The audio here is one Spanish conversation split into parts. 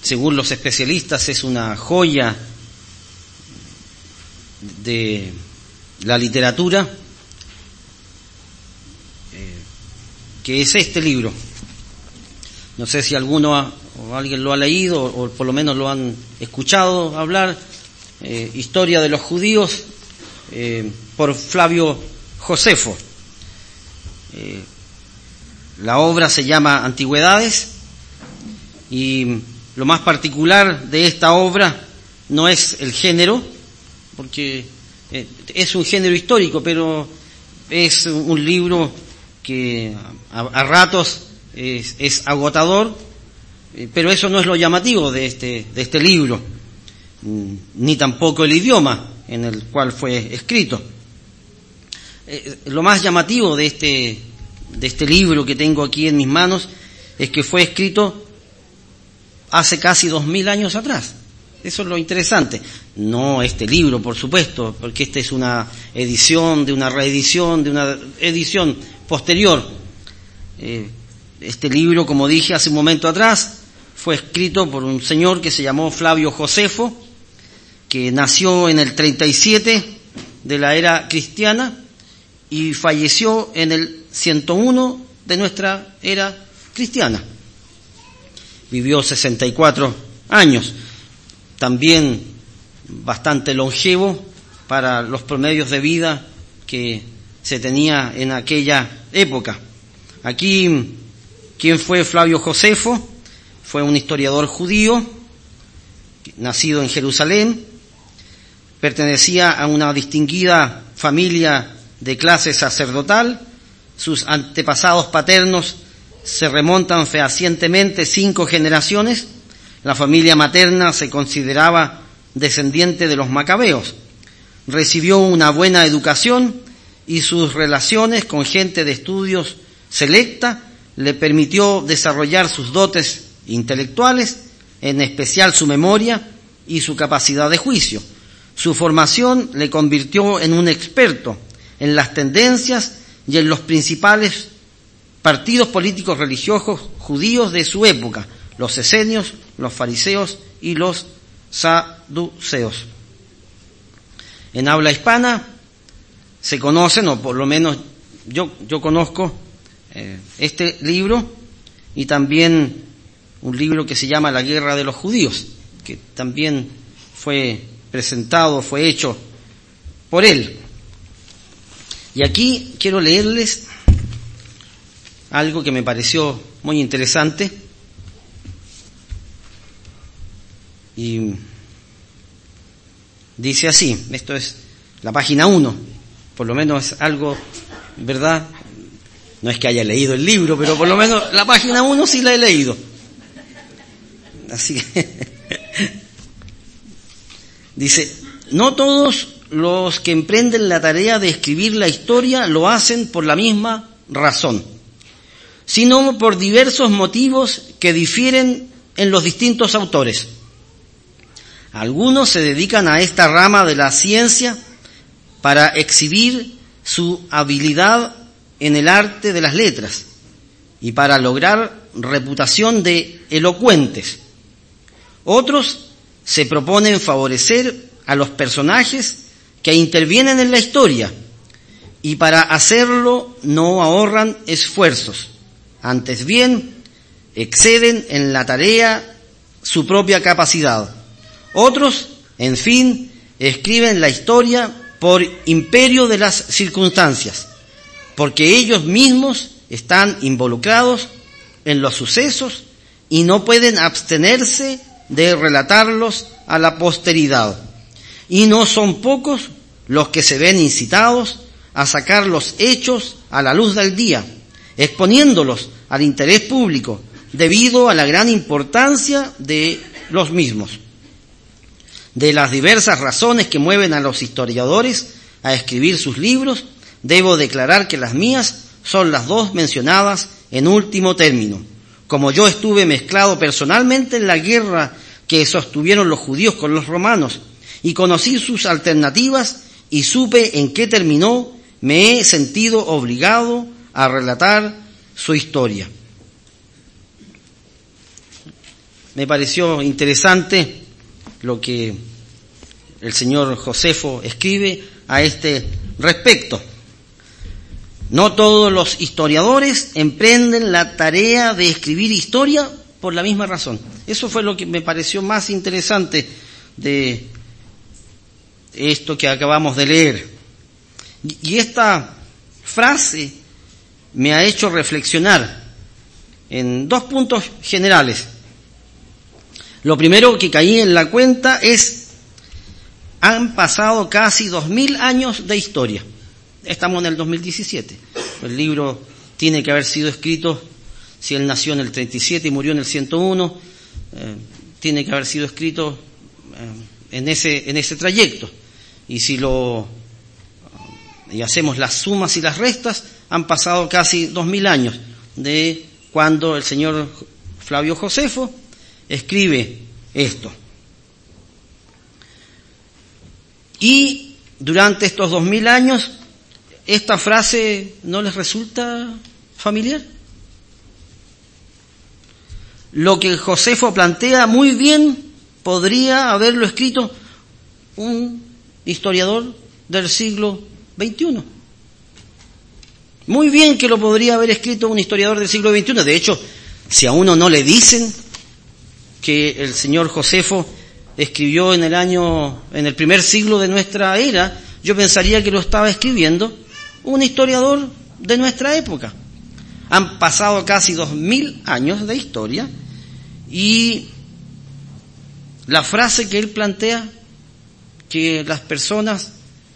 según los especialistas es una joya de la literatura, que es este libro. No sé si alguno o alguien lo ha leído o por lo menos lo han escuchado hablar, Historia de los Judíos, por Flavio Josefo. La obra se llama Antigüedades, y lo más particular de esta obra no es el género, porque es un género histórico, pero es un libro que a ratos es agotador, pero eso no es lo llamativo de este libro, ni tampoco el idioma en el cual fue escrito. Lo más llamativo de este libro que tengo aquí en mis manos es que fue escrito hace casi 2000 años atrás. Eso es lo interesante. No este libro, por supuesto, porque esta es una edición, de una reedición, de una edición posterior. Este libro, como dije hace un momento atrás, fue escrito por un señor que se llamó Flavio Josefo, que nació en el 37 de la era cristiana y falleció en el 101 de nuestra era cristiana. Vivió 64 años, también bastante longevo para los promedios de vida que se tenía en aquella época. Aquí, ¿quién fue Flavio Josefo? Fue un historiador judío, nacido en Jerusalén, pertenecía a una distinguida familia de clase sacerdotal. Sus antepasados paternos se remontan fehacientemente 5 generaciones. La familia materna se consideraba descendiente de los macabeos. Recibió una buena educación y sus relaciones con gente de estudios selecta le permitió desarrollar sus dotes intelectuales, en especial su memoria y su capacidad de juicio. Su formación le convirtió en un experto en las tendencias y en los principales partidos políticos religiosos judíos de su época, los esenios, los fariseos y los saduceos. En habla hispana se conocen, o por lo menos yo conozco este libro, y también un libro que se llama La Guerra de los Judíos, que también fue presentado, fue hecho por él. Y aquí quiero leerles algo que me pareció muy interesante, y dice así, esto es la página 1, por lo menos es algo, ¿verdad? No es que haya leído el libro, pero por lo menos la página 1 sí la he leído. Así que dice: no todos los que emprenden la tarea de escribir la historia lo hacen por la misma razón, sino por diversos motivos que difieren en los distintos autores. Algunos se dedican a esta rama de la ciencia para exhibir su habilidad en el arte de las letras y para lograr reputación de elocuentes. Otros se proponen favorecer a los personajes que intervienen en la historia, y para hacerlo no ahorran esfuerzos, antes bien exceden en la tarea su propia capacidad. Otros, en fin, escriben la historia por imperio de las circunstancias, porque ellos mismos están involucrados en los sucesos y no pueden abstenerse de relatarlos a la posteridad. Y no son pocos los que se ven incitados a sacar los hechos a la luz del día, exponiéndolos al interés público debido a la gran importancia de los mismos. De las diversas razones que mueven a los historiadores a escribir sus libros, debo declarar que las mías son las dos mencionadas en último término. Como yo estuve mezclado personalmente en la guerra que sostuvieron los judíos con los romanos, y conocí sus alternativas y supe en qué terminó, me he sentido obligado a relatar su historia. me pareció interesante lo que el señor Josefo escribe a este respecto. No todos los historiadores emprenden la tarea de escribir historia por la misma razón. Eso fue lo que me pareció más interesante de esto que acabamos de leer. Y esta frase me ha hecho reflexionar en dos puntos generales. Lo primero que caí en la cuenta es, han pasado casi 2000 años de historia. Estamos en el 2017. El libro tiene que haber sido escrito, si él nació en el 37 y murió en el 101, tiene que haber sido escrito en ese trayecto. Y si y hacemos las sumas y las restas, han pasado casi 2000 años de cuando el señor Flavio Josefo escribe esto. Y durante estos 2000 años, ¿esta frase no les resulta familiar? Lo que Josefo plantea muy bien podría haberlo escrito un historiador del siglo XXI. Muy bien que lo podría haber escrito un historiador del siglo XXI. De hecho, si a uno no le dicen que el señor Josefo escribió en el primer siglo de nuestra era, yo pensaría que lo estaba escribiendo un historiador de nuestra época. Han pasado casi 2000 años de historia y la frase que él plantea, que las personas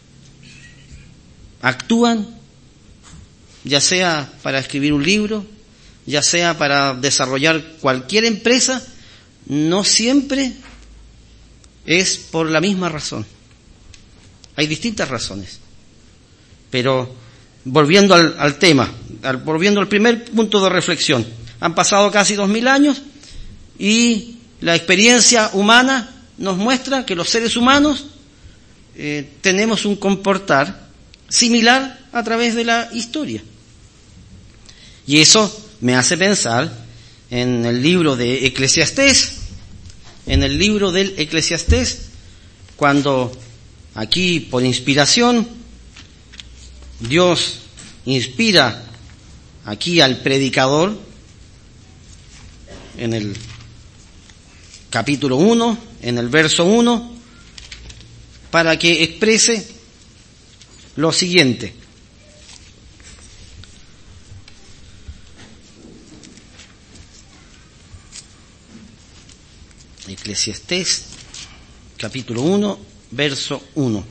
actúan, ya sea para escribir un libro, ya sea para desarrollar cualquier empresa, no siempre es por la misma razón. Hay distintas razones. Pero volviendo al tema, volviendo al primer punto de reflexión, han pasado casi 2000 años y la experiencia humana nos muestra que los seres humanos tenemos un comportar similar a través de la historia. Y eso me hace pensar en el libro de Eclesiastés, cuando aquí por inspiración Dios inspira aquí al predicador en el capítulo 1, en el verso 1, para que exprese lo siguiente. Eclesiastés, capítulo 1, verso 1.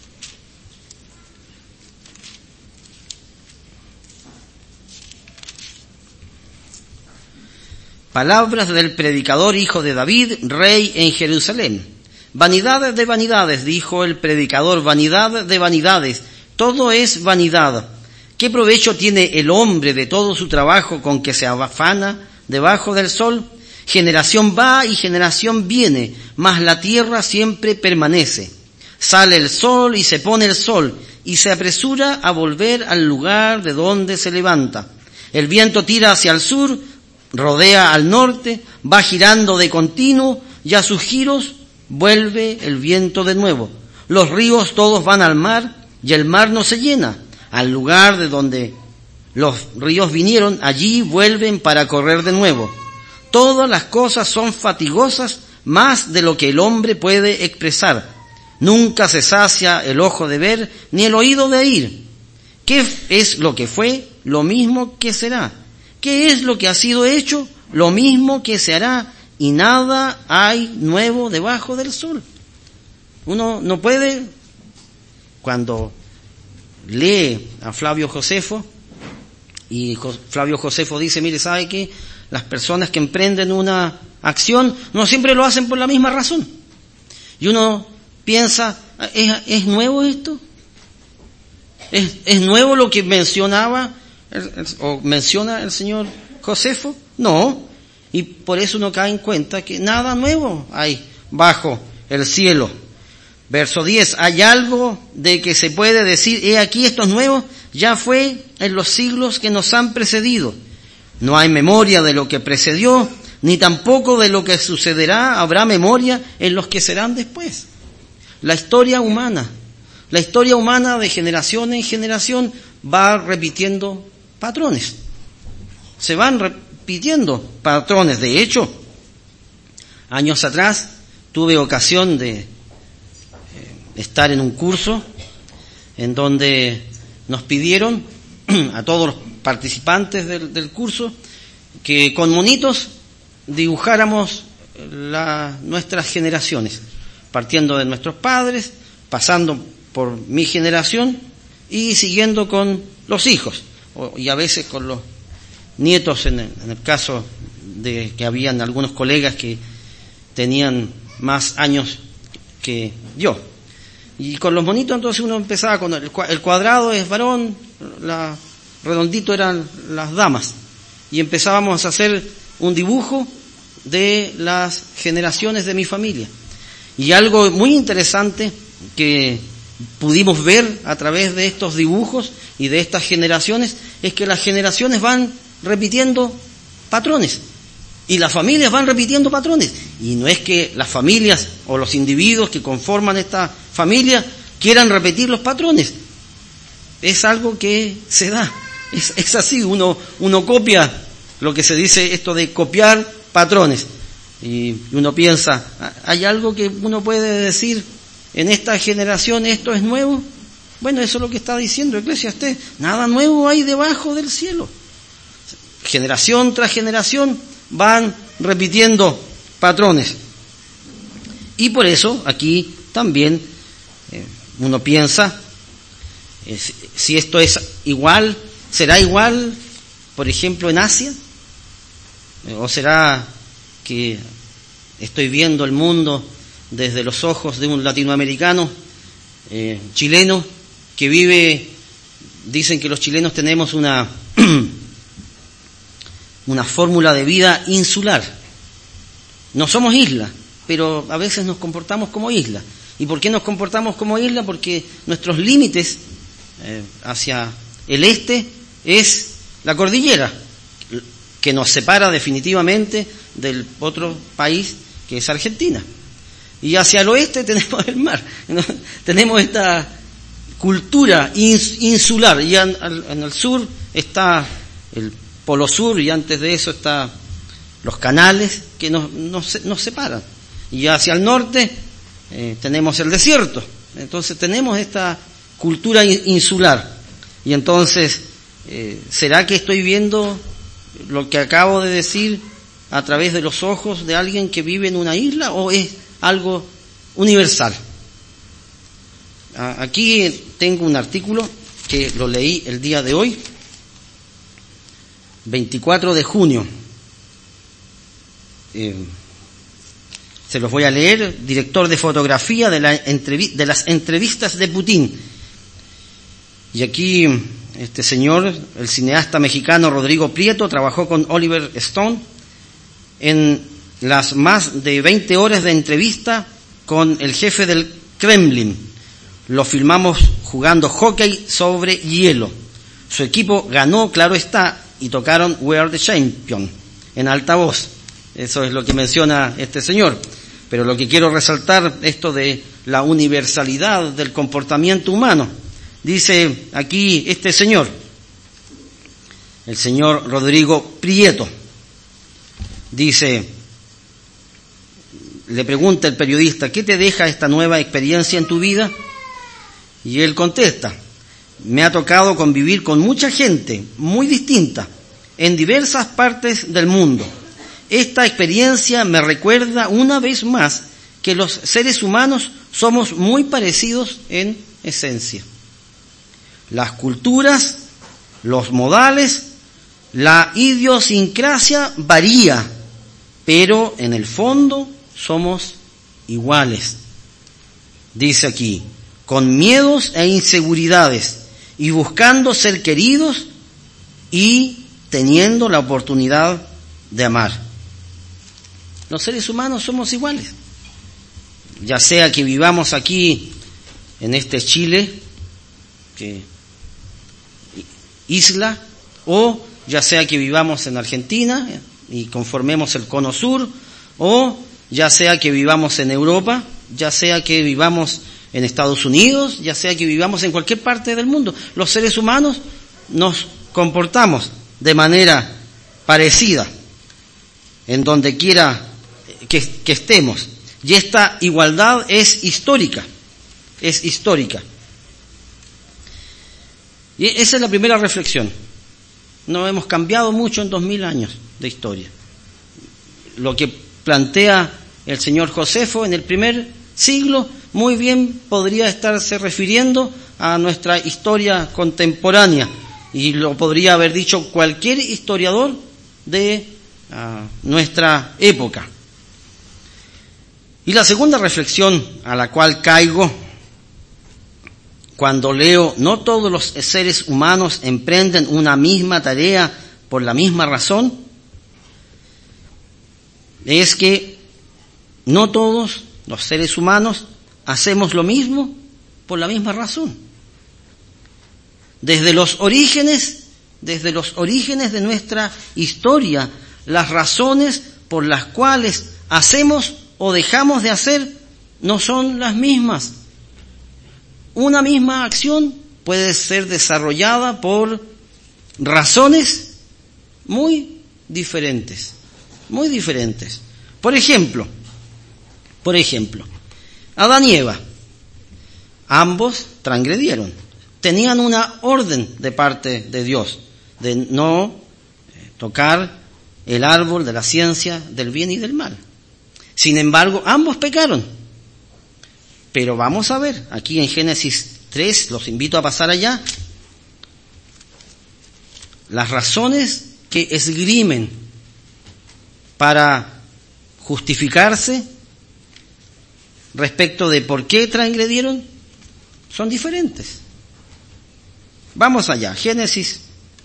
Palabras del predicador hijo de David, rey en Jerusalén. Vanidad de vanidades, dijo el predicador, vanidad de vanidades, todo es vanidad. ¿Qué provecho tiene el hombre de todo su trabajo con que se afana debajo del sol? Generación va y generación viene, mas la tierra siempre permanece. Sale el sol y se pone el sol, y se apresura a volver al lugar de donde se levanta. El viento tira hacia el sur, rodea al norte, va girando de continuo, y a sus giros vuelve el viento de nuevo. Los ríos todos van al mar, y el mar no se llena. Al lugar de donde los ríos vinieron, allí vuelven para correr de nuevo. Todas las cosas son fatigosas, más de lo que el hombre puede expresar. Nunca se sacia el ojo de ver, ni el oído de oír. ¿Qué es lo que fue? Lo mismo que será. ¿Qué es lo que ha sido hecho? Lo mismo que se hará. Y nada hay nuevo debajo del sol. Uno no puede, cuando lee a Flavio Josefo, y Flavio Josefo dice, mire, ¿sabe qué? Las personas que emprenden una acción no siempre lo hacen por la misma razón. Y uno piensa, ¿es nuevo esto? ¿Es nuevo lo que menciona el señor Josefo? No. Y por eso uno cae en cuenta que nada nuevo hay bajo el cielo. Verso 10, hay algo de que se puede decir, he aquí esto es nuevo, ya fue en los siglos que nos han precedido. No hay memoria de lo que precedió, ni tampoco de lo que sucederá habrá memoria en los que serán después. La historia humana de generación en generación va repitiendo patrones. Se van repitiendo patrones. De hecho, años atrás tuve ocasión de estar en un curso en donde nos pidieron a todos los participantes del curso que con monitos dibujáramos nuestras generaciones, partiendo de nuestros padres, pasando por mi generación y siguiendo con los hijos, y a veces con los nietos, en el caso de que habían algunos colegas que tenían más años que yo. Y con los monitos entonces uno empezaba con el cuadrado es varón, redondito eran las damas, y empezábamos a hacer un dibujo de las generaciones de mi familia. Y algo muy interesante que pudimos ver a través de estos dibujos y de estas generaciones es que las generaciones van repitiendo patrones y las familias van repitiendo patrones. Y no es que las familias o los individuos que conforman esta familia quieran repetir los patrones. Es algo que se da. Es así, uno copia lo que se dice esto de copiar patrones. Y uno piensa, ¿hay algo que uno puede decir en esta generación esto es nuevo? Bueno, eso es lo que está diciendo Eclesiastés. Nada nuevo hay debajo del cielo. Generación tras generación van repitiendo patrones. Y por eso aquí también uno piensa, si esto es igual, ¿será igual, por ejemplo, en Asia? ¿O será que estoy viendo el mundo desde los ojos de un latinoamericano, chileno, que vive, dicen que los chilenos tenemos una fórmula de vida insular. No somos isla, pero a veces nos comportamos como isla. ¿Y por qué nos comportamos como isla? Porque nuestros límites hacia el este es la cordillera, que nos separa definitivamente del otro país que es Argentina. Y hacia el oeste tenemos el mar, tenemos esta cultura insular, y en el sur está el Polo Sur, y antes de eso está los canales que nos separan, y hacia el norte tenemos el desierto. Entonces tenemos esta cultura insular, y entonces ¿será que estoy viendo lo que acabo de decir a través de los ojos de alguien que vive en una isla, o es algo universal? Aquí tengo un artículo que lo leí el día de hoy, 24 de junio. Se los voy a leer. Director de fotografía de las entrevistas de Putin. Y aquí este señor, el cineasta mexicano Rodrigo Prieto, trabajó con Oliver Stone en las más de 20 horas de entrevista con el jefe del Kremlin. Lo filmamos jugando hockey sobre hielo. Su equipo ganó, claro está, y tocaron We Are the Champion en alta voz. Eso es lo que menciona este señor. Pero lo que quiero resaltar, esto de la universalidad del comportamiento humano. Dice aquí este señor, el señor Rodrigo Prieto, dice, le pregunta el periodista, ¿qué te deja esta nueva experiencia en tu vida? Y él contesta, me ha tocado convivir con mucha gente muy distinta en diversas partes del mundo. Esta experiencia me recuerda una vez más que los seres humanos somos muy parecidos en esencia. Las culturas, los modales, la idiosincrasia varía, pero en el fondo somos iguales. Dice aquí, con miedos e inseguridades y buscando ser queridos y teniendo la oportunidad de amar. Los seres humanos somos iguales. Ya sea que vivamos aquí en este Chile, que isla, o ya sea que vivamos en Argentina, y conformemos el cono sur, o ya sea que vivamos en Europa, ya sea que vivamos en Estados Unidos, ya sea que vivamos en cualquier parte del mundo. Los seres humanos nos comportamos de manera parecida en donde quiera que estemos. Y esta igualdad es histórica, es histórica. Y esa es la primera reflexión. No hemos cambiado mucho en 2000 años de historia. Lo que plantea el señor Josefo en el primer siglo muy bien podría estarse refiriendo a nuestra historia contemporánea, y lo podría haber dicho cualquier historiador de nuestra época. Y la segunda reflexión a la cual caigo cuando leo: no todos los seres humanos emprenden una misma tarea por la misma razón, es que no todos los seres humanos hacemos lo mismo por la misma razón. Desde los orígenes de nuestra historia, las razones por las cuales hacemos o dejamos de hacer no son las mismas. Una misma acción puede ser desarrollada por razones muy diferentes. Por ejemplo, Adán y Eva, ambos transgredieron. Tenían una orden de parte de Dios de no tocar el árbol de la ciencia del bien y del mal. Sin embargo, ambos pecaron. Pero vamos a ver, aquí en Génesis 3, los invito a pasar allá, las razones que esgrimen para justificarse respecto de por qué transgredieron son diferentes. Vamos allá, Génesis.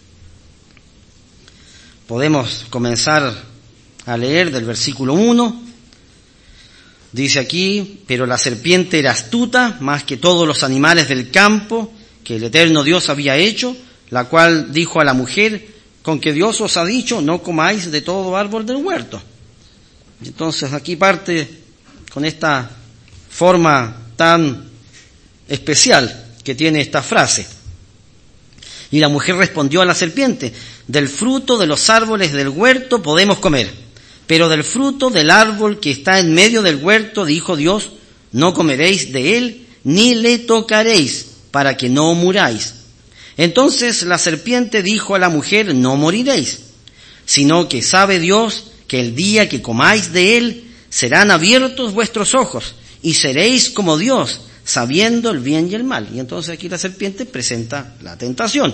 Podemos comenzar a leer del versículo 1. Dice aquí: pero la serpiente era astuta más que todos los animales del campo que el eterno Dios había hecho, la cual dijo a la mujer: con que Dios os ha dicho, no comáis de todo árbol del huerto. Entonces aquí parte con esta forma tan especial que tiene esta frase. Y la mujer respondió a la serpiente: del fruto de los árboles del huerto podemos comer, pero del fruto del árbol que está en medio del huerto, dijo Dios, no comeréis de él, ni le tocaréis, para que no muráis. Entonces la serpiente dijo a la mujer: no moriréis, sino que sabe Dios que el día que comáis de él, serán abiertos vuestros ojos, y seréis como Dios, sabiendo el bien y el mal. Y entonces aquí la serpiente presenta la tentación.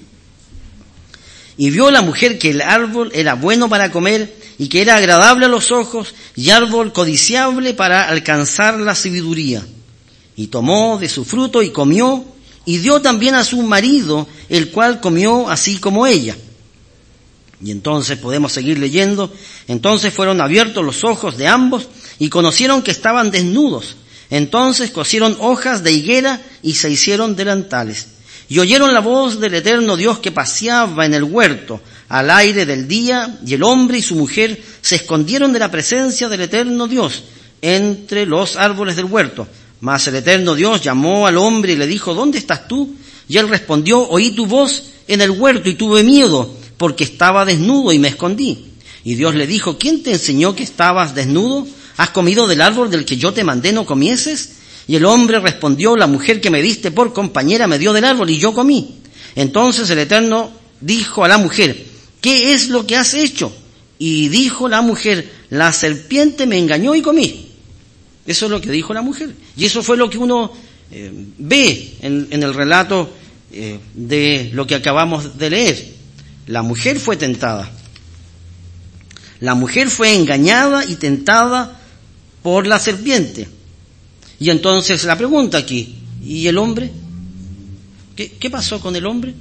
Y vio la mujer que el árbol era bueno para comer, y que era agradable a los ojos, y árbol codiciable para alcanzar la sabiduría. Y tomó de su fruto y comió, y dio también a su marido, el cual comió así como ella. Y entonces podemos seguir leyendo. Entonces fueron abiertos los ojos de ambos, y conocieron que estaban desnudos. Entonces cosieron hojas de higuera y se hicieron delantales. Y oyeron la voz del eterno Dios que paseaba en el huerto al aire del día, y el hombre y su mujer se escondieron de la presencia del eterno Dios entre los árboles del huerto. Mas el eterno Dios llamó al hombre y le dijo: ¿dónde estás tú? Y él respondió: oí tu voz en el huerto y tuve miedo, porque estaba desnudo y me escondí. Y Dios le dijo: ¿quién te enseñó que estabas desnudo? ¿Has comido del árbol del que yo te mandé no comieses? Y el hombre respondió: la mujer que me diste por compañera me dio del árbol y yo comí. Entonces el Eterno dijo a la mujer: ¿qué es lo que has hecho? Y dijo la mujer: la serpiente me engañó y comí. Eso es lo que dijo la mujer. Y eso fue lo que uno ve en el relato de lo que acabamos de leer. La mujer fue tentada. La mujer fue engañada y tentada por la serpiente. Y entonces la pregunta aquí: ¿y el hombre? ¿Qué pasó con el hombre?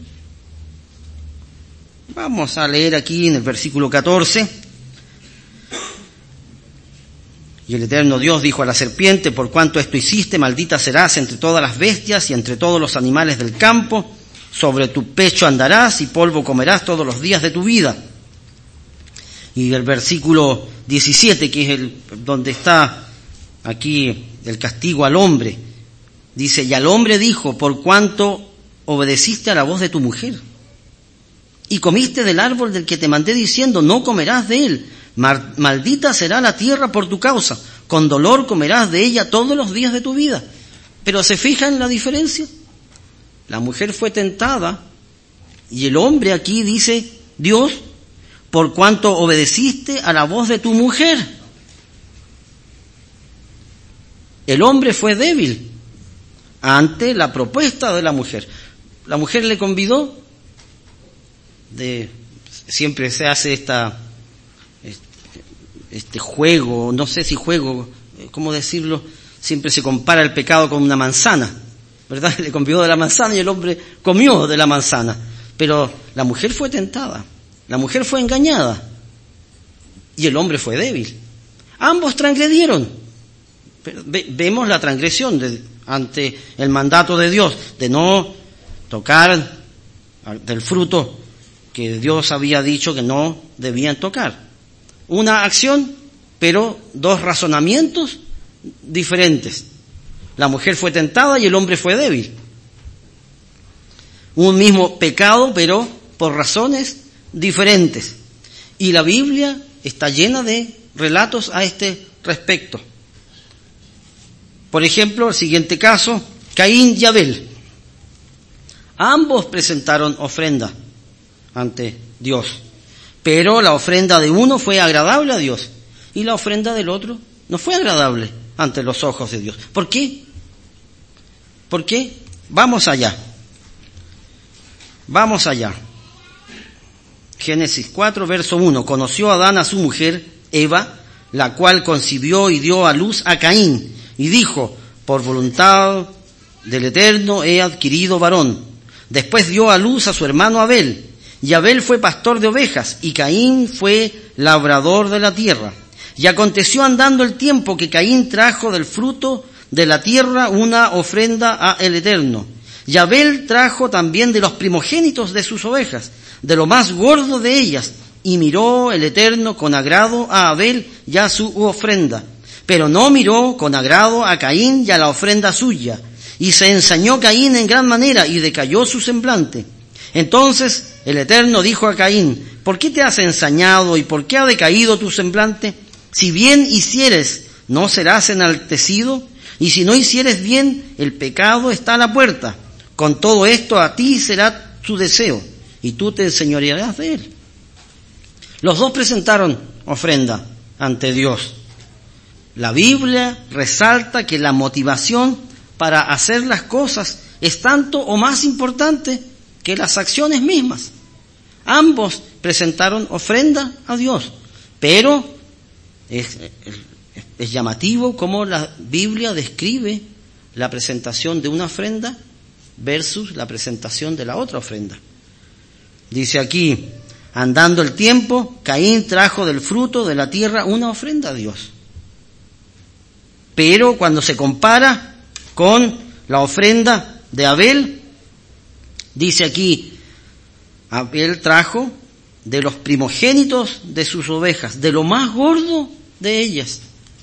Vamos a leer aquí en el versículo 14. Y el eterno Dios dijo a la serpiente: por cuanto esto hiciste, maldita serás entre todas las bestias y entre todos los animales del campo. Sobre tu pecho andarás y polvo comerás todos los días de tu vida. Y el versículo 17, que es donde está aquí el castigo al hombre, dice: y al hombre dijo, por cuanto obedeciste a la voz de tu mujer, y comiste del árbol del que te mandé diciendo, no comerás de él, maldita será la tierra por tu causa, con dolor comerás de ella todos los días de tu vida. Pero ¿se fijan la diferencia? La mujer fue tentada, y el hombre aquí dice, Dios, por cuanto obedeciste a la voz de tu mujer. El hombre fue débil ante la propuesta de la mujer. La mujer le convidó, siempre se hace este juego, no sé si juego, ¿cómo decirlo? Siempre se compara el pecado con una manzana, ¿verdad? Le convidó de la manzana y el hombre comió de la manzana. Pero la mujer fue tentada, la mujer fue engañada y el hombre fue débil. Ambos transgredieron. Vemos la transgresión ante el mandato de Dios de no tocar del fruto que Dios había dicho que no debían tocar. Una acción, pero dos razonamientos diferentes. La mujer fue tentada y el hombre fue débil. Un mismo pecado, pero por razones diferentes. Y la Biblia está llena de relatos a este respecto. Por ejemplo, el siguiente caso, Caín y Abel. Ambos presentaron ofrenda ante Dios, pero la ofrenda de uno fue agradable a Dios y la ofrenda del otro no fue agradable ante los ojos de Dios. ¿Por qué? ¿Por qué? Vamos allá. Génesis 4, verso 1. Conoció Adán a su mujer, Eva, la cual concibió y dio a luz a Caín, y dijo, por voluntad del Eterno he adquirido varón. Después dio a luz a su hermano Abel, y Abel fue pastor de ovejas, y Caín fue labrador de la tierra. Y aconteció andando el tiempo que Caín trajo del fruto de la tierra una ofrenda a el Eterno. Y Abel trajo también de los primogénitos de sus ovejas, de lo más gordo de ellas, y miró el Eterno con agrado a Abel y a su ofrenda. Pero no miró con agrado a Caín y a la ofrenda suya. Y se ensañó Caín en gran manera y decayó su semblante. Entonces el Eterno dijo a Caín, ¿por qué te has ensañado y por qué ha decaído tu semblante? Si bien hicieres, ¿no serás enaltecido? Y si no hicieres bien, el pecado está a la puerta. Con todo esto a ti será tu deseo, y tú te enseñorearás de él. Los dos presentaron ofrenda ante Dios. La Biblia resalta que la motivación para hacer las cosas es tanto o más importante que las acciones mismas. Ambos presentaron ofrenda a Dios, pero es llamativo cómo la Biblia describe la presentación de una ofrenda versus la presentación de la otra ofrenda. Dice aquí, andando el tiempo, Caín trajo del fruto de la tierra una ofrenda a Dios. Pero cuando se compara con la ofrenda de Abel, dice aquí, Abel trajo de los primogénitos de sus ovejas, de lo más gordo de ellas.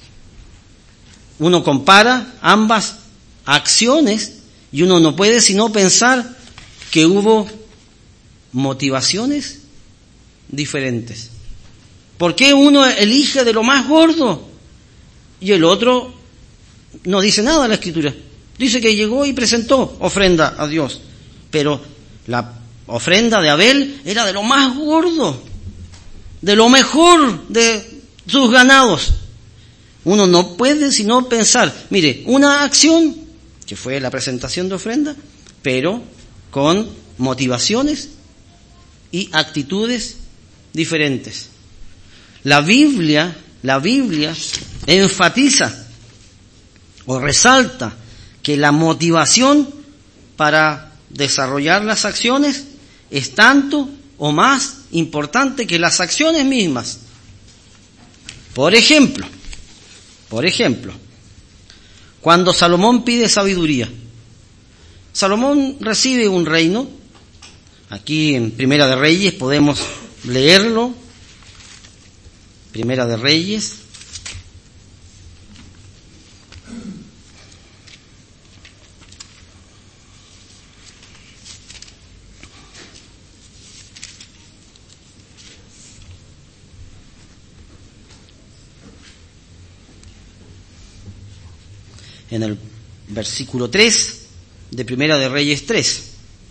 Uno compara ambas acciones y uno no puede sino pensar que hubo motivaciones diferentes. ¿Por qué uno elige de lo más gordo y el otro no dice nada en la Escritura? Dice que llegó y presentó ofrenda a Dios, pero la ofrenda de Abel era de lo más gordo, de lo mejor de sus ganados. Uno no puede sino pensar, mire, una acción que fue la presentación de ofrenda, pero con motivaciones y actitudes diferentes. La Biblia enfatiza o resalta que la motivación para desarrollar las acciones es tanto o más importante que las acciones mismas. Por ejemplo, cuando Salomón pide sabiduría, Salomón recibe un reino. Aquí en Primera de Reyes podemos leerlo. Primera de Reyes. En el versículo 3 de Primera de Reyes 3.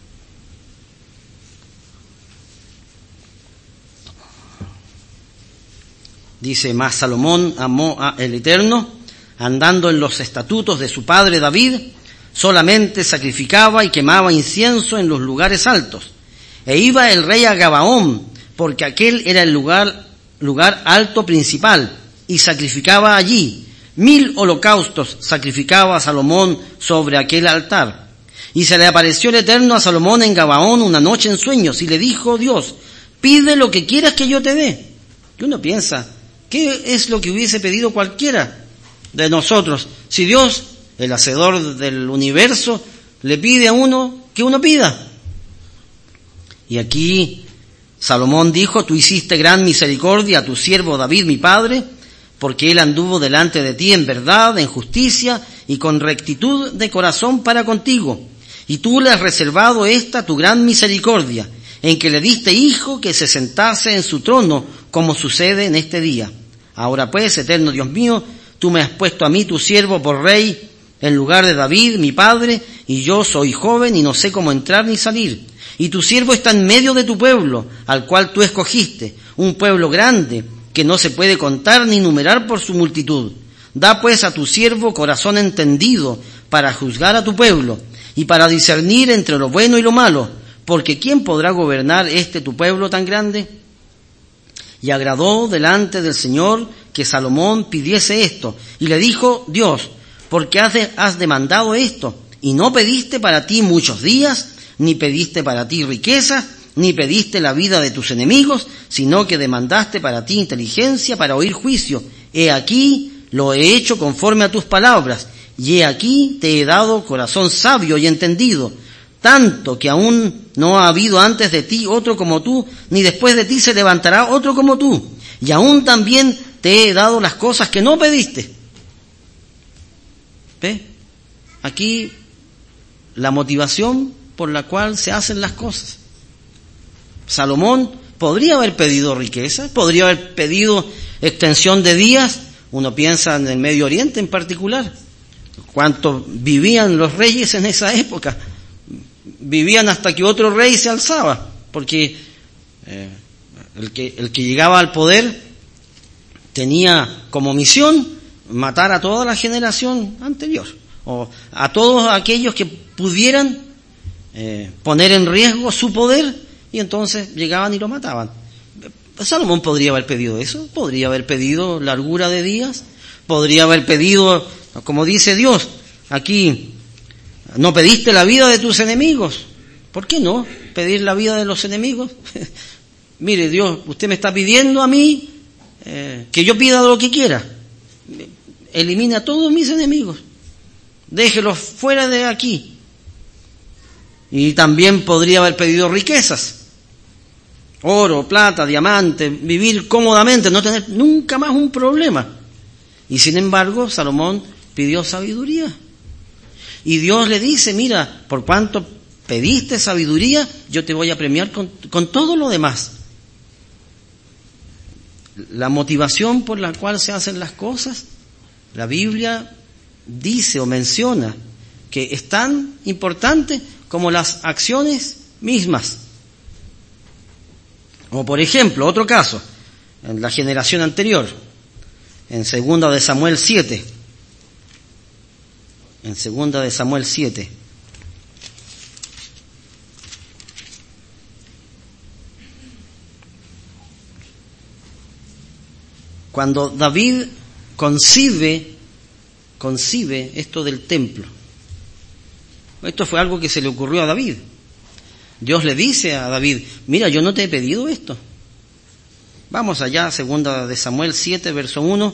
Dice: mas Salomón amó al Eterno, andando en los estatutos de su padre David, solamente sacrificaba y quemaba incienso en los lugares altos. E iba el rey a Gabaón, porque aquel era el lugar alto principal, y sacrificaba allí. 1000 holocaustos sacrificaba Salomón sobre aquel altar. Y se le apareció el Eterno a Salomón en Gabaón una noche en sueños, y le dijo Dios: pide lo que quieras que yo te dé. Y uno piensa, ¿qué es lo que hubiese pedido cualquiera de nosotros? Si Dios, el hacedor del universo, le pide a uno que uno pida. Y aquí Salomón dijo: tú hiciste gran misericordia a tu siervo David mi padre, porque él anduvo delante de ti en verdad, en justicia y con rectitud de corazón para contigo. Y tú le has reservado esta tu gran misericordia, en que le diste hijo que se sentase en su trono, como sucede en este día. Ahora pues, eterno Dios mío, tú me has puesto a mí, tu siervo, por rey, en lugar de David, mi padre, y yo soy joven y no sé cómo entrar ni salir. Y tu siervo está en medio de tu pueblo, al cual tú escogiste, un pueblo grande, que no se puede contar ni numerar por su multitud. Da pues a tu siervo corazón entendido para juzgar a tu pueblo y para discernir entre lo bueno y lo malo, porque ¿quién podrá gobernar tu pueblo tan grande? Y agradó delante del Señor que Salomón pidiese esto, y le dijo Dios: ¿por qué has demandado esto? Y no pediste para ti muchos días, ni pediste para ti riquezas, ni pediste la vida de tus enemigos, sino que demandaste para ti inteligencia para oír juicio. He aquí, lo he hecho conforme a tus palabras, y he aquí te he dado corazón sabio y entendido, tanto que aún no ha habido antes de ti otro como tú, ni después de ti se levantará otro como tú, y aún también te he dado las cosas que no pediste. ¿Ve? Aquí la motivación por la cual se hacen las cosas. Salomón podría haber pedido riqueza, podría haber pedido extensión de días. Uno piensa en el Medio Oriente en particular. ¿Cuánto vivían los reyes en esa época? Vivían hasta que otro rey se alzaba, porque el que llegaba al poder tenía como misión matar a toda la generación anterior, o a todos aquellos que pudieran poner en riesgo su poder. Y entonces llegaban y lo mataban. Salomón podría haber pedido eso, podría haber pedido largura de días, podría haber pedido, como dice Dios, aquí, no pediste la vida de tus enemigos. ¿Por qué no pedir la vida de los enemigos? Mire, Dios, usted me está pidiendo a mí que yo pida lo que quiera. Elimine a todos mis enemigos, déjelos fuera de aquí. Y también podría haber pedido riquezas. Oro, plata, diamante, vivir cómodamente, no tener nunca más un problema. Y sin embargo, Salomón pidió sabiduría. Y Dios le dice: mira, por cuanto pediste sabiduría, yo te voy a premiar con todo lo demás. La motivación por la cual se hacen las cosas, la Biblia dice o menciona que es tan importante como las acciones mismas. O por ejemplo, otro caso, en la generación anterior, en 2 de Samuel 7. En 2 de Samuel 7. Cuando David concibe esto del templo. Esto fue algo que se le ocurrió a David. Dios le dice a David: mira, yo no te he pedido esto. Vamos allá, 2 de Samuel 7, verso 1.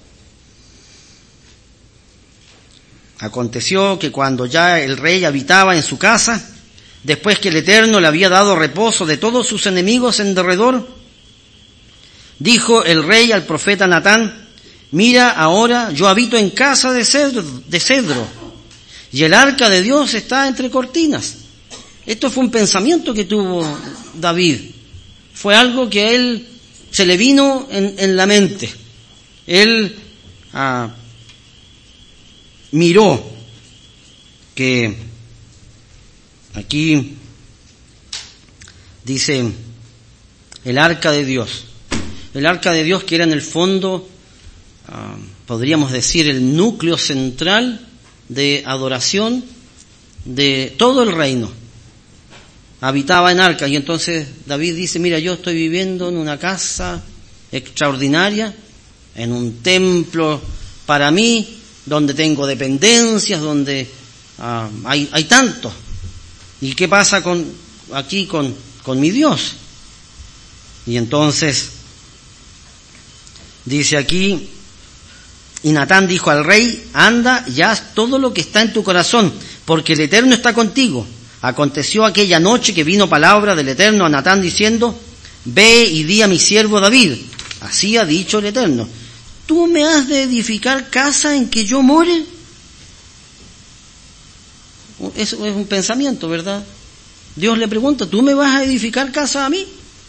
Aconteció que cuando ya el rey habitaba en su casa, después que el Eterno le había dado reposo de todos sus enemigos en derredor, Dijo el rey al profeta Natán: mira, ahora yo habito en casa de cedro, y el arca de Dios está entre cortinas. Esto fue un pensamiento que tuvo David. Fue algo que a él se le vino en la mente. Él miró que aquí dice el arca de Dios. El arca de Dios, que era en el fondo, podríamos decir, el núcleo central de adoración de todo el reino. Habitaba en arca, y entonces David dice: mira, yo estoy viviendo en una casa extraordinaria, en un templo para mí, donde tengo dependencias, donde hay tanto. ¿Y qué pasa aquí con mi Dios? Y entonces dice aquí: y Natán dijo al rey: anda y haz todo lo que está en tu corazón, porque el Eterno está contigo. Aconteció aquella noche que vino palabra del Eterno a Natán diciendo: ve y di a mi siervo David, así ha dicho el Eterno, ¿tú me has de edificar casa en que yo more? Eso es un pensamiento, ¿verdad? Dios le pregunta: ¿tú me vas a edificar casa a mí?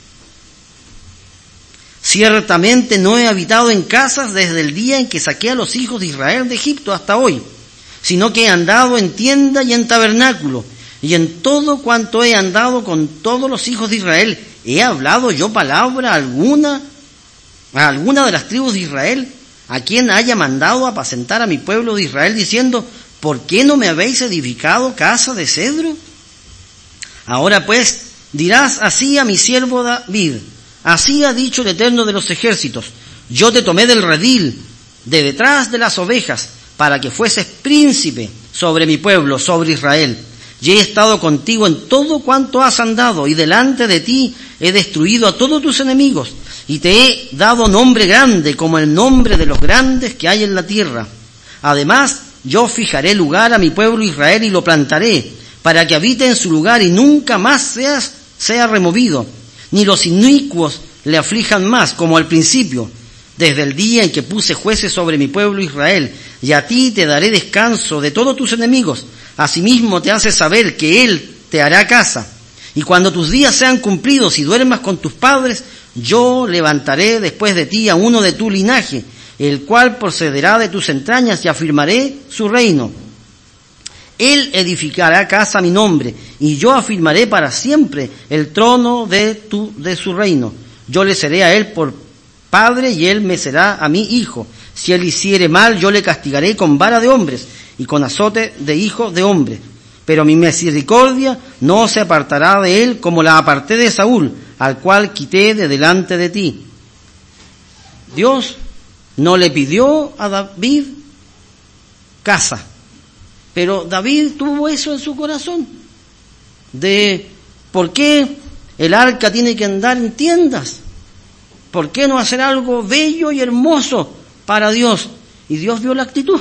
Ciertamente no he habitado en casas desde el día en que saqué a los hijos de Israel de Egipto hasta hoy, sino que he andado en tienda y en tabernáculo, y en todo cuanto he andado con todos los hijos de Israel, ¿he hablado yo palabra alguna a alguna de las tribus de Israel, a quien haya mandado apacentar a mi pueblo de Israel, diciendo: ¿por qué no me habéis edificado casa de cedro? Ahora pues dirás así a mi siervo David: así ha dicho el Eterno de los ejércitos, yo te tomé del redil, de detrás de las ovejas, para que fueses príncipe sobre mi pueblo, sobre Israel. Y he estado contigo en todo cuanto has andado, y delante de ti he destruido a todos tus enemigos, y te he dado nombre grande, como el nombre de los grandes que hay en la tierra. Además, yo fijaré lugar a mi pueblo Israel y lo plantaré, para que habite en su lugar y nunca más sea removido, ni los inicuos le aflijan más, como al principio, desde el día en que puse jueces sobre mi pueblo Israel. Y a ti te daré descanso de todos tus enemigos. Asimismo te hace saber que Él te hará casa. Y cuando tus días sean cumplidos y duermas con tus padres, yo levantaré después de ti a uno de tu linaje, el cual procederá de tus entrañas, y afirmaré su reino. Él edificará casa a mi nombre, y yo afirmaré para siempre el trono de su reino. Yo le seré a él por padre, y él me será a mí hijo. Si él hiciere mal, yo le castigaré con vara de hombres y con azote de hijo de hombre. Pero mi misericordia no se apartará de él, como la aparté de Saúl, al cual quité de delante de ti. Dios no le pidió a David casa, pero David tuvo eso en su corazón, de ¿por qué el arca tiene que andar en tiendas? ¿Por qué no hacer algo bello y hermoso para Dios? Y Dios vio la actitud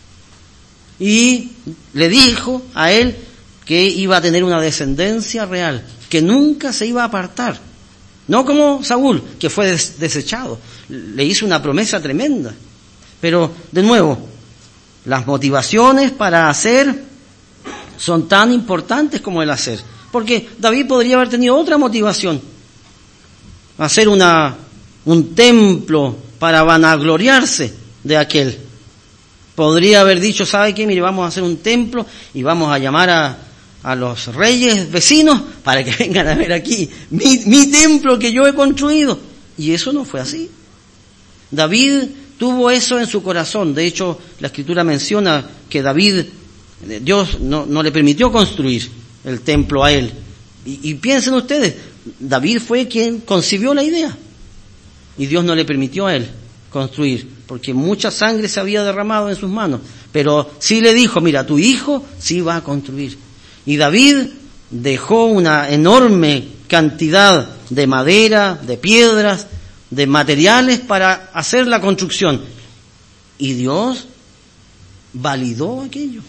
y le dijo a él que iba a tener una descendencia real, que nunca se iba a apartar. No como Saúl, que fue desechado. Le hizo una promesa tremenda. Pero, de nuevo, las motivaciones para hacer son tan importantes como el hacer. Porque David podría haber tenido otra motivación. Hacer un templo para vanagloriarse de aquel. Podría haber dicho: ¿sabe qué? Mire, vamos a hacer un templo y vamos a llamar a los reyes vecinos para que vengan a ver aquí mi templo que yo he construido. Y eso no fue así. David tuvo eso en su corazón. De hecho, la Escritura menciona que Dios no le permitió construir el templo a él. Y piensen ustedes, David fue quien concibió la idea. Y Dios no le permitió a él construir, porque mucha sangre se había derramado en sus manos. Pero sí le dijo: mira, tu hijo sí va a construir. Y David dejó una enorme cantidad de madera, de piedras, de materiales para hacer la construcción. Y Dios validó aquello.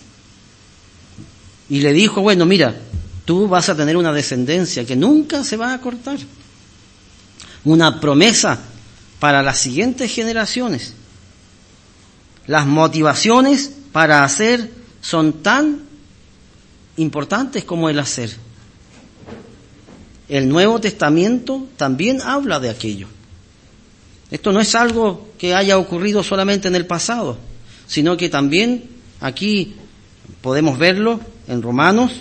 Y le dijo: bueno, mira, tú vas a tener una descendencia que nunca se va a cortar. Una promesa para las siguientes generaciones. Las motivaciones para hacer son tan importantes como el hacer. El Nuevo Testamento también habla de aquello. Esto no es algo que haya ocurrido solamente en el pasado, sino que también aquí podemos verlo en Romanos.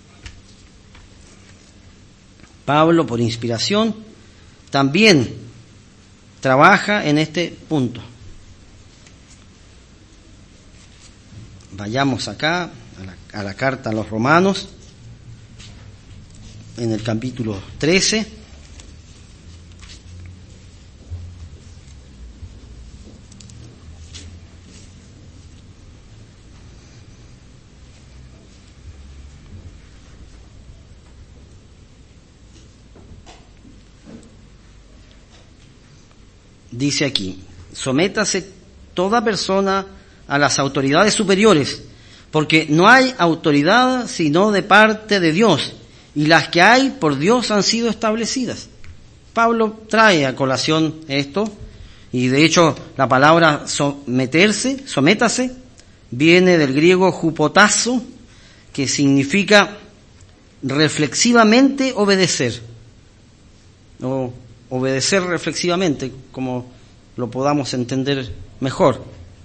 Pablo, por inspiración, también trabaja en este punto. Vayamos acá a la carta a los Romanos, en el capítulo 13. Dice aquí: sométase toda persona a las autoridades superiores, porque no hay autoridad sino de parte de Dios, y las que hay por Dios han sido establecidas. Pablo trae a colación esto, y de hecho la palabra sométase, viene del griego hupotazo, que significa reflexivamente obedecer, o obedecer reflexivamente, como lo podamos entender mejor.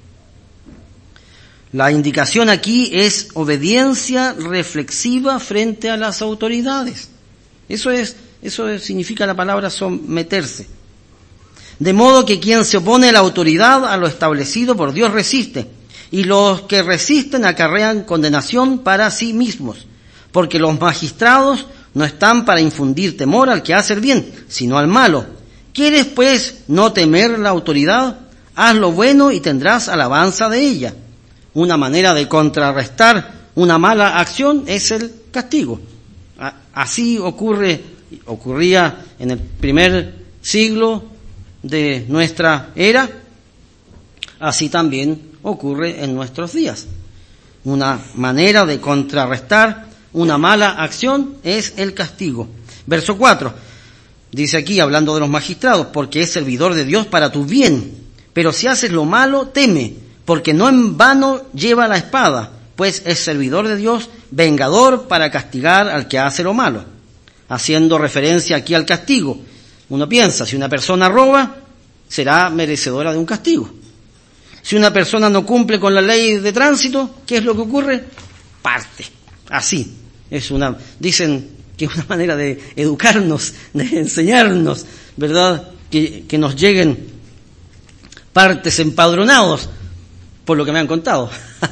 La indicación aquí es obediencia reflexiva frente a las autoridades. Eso significa la palabra someterse. De modo que quien se opone a la autoridad, a lo establecido por Dios, resiste, y los que resisten acarrean condenación para sí mismos, porque los magistrados no están para infundir temor al que hace el bien, sino al malo. ¿Quieres pues no temer la autoridad? Haz lo bueno y tendrás alabanza de ella. Una manera de contrarrestar una mala acción es el castigo. Así ocurría en el primer siglo de nuestra era, así también ocurre en nuestros días. Una manera de contrarrestar una mala acción es el castigo. Verso 4, dice aquí, hablando de los magistrados: porque es servidor de Dios para tu bien, pero si haces lo malo, teme, porque no en vano lleva la espada, pues es servidor de Dios, vengador para castigar al que hace lo malo. Haciendo referencia aquí al castigo, uno piensa, si una persona roba, será merecedora de un castigo. Si una persona no cumple con la ley de tránsito, ¿qué es lo que ocurre? Parte. Así. Dicen que es una manera de educarnos, de enseñarnos, ¿verdad? Que nos lleguen partes empadronados, por lo que me han contado.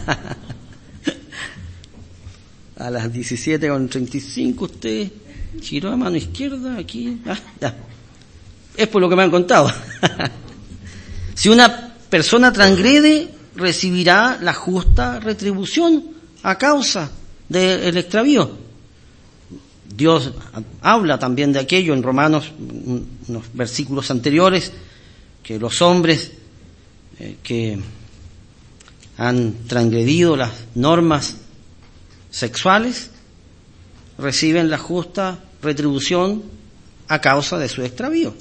A las 17:35 usted giró a mano izquierda, aquí, ya. Es por lo que me han contado. Si una persona transgrede, recibirá la justa retribución a causa del extravío. Dios habla también de aquello en Romanos, unos versículos anteriores, que los hombres que han transgredido las normas sexuales reciben la justa retribución a causa de su extravío.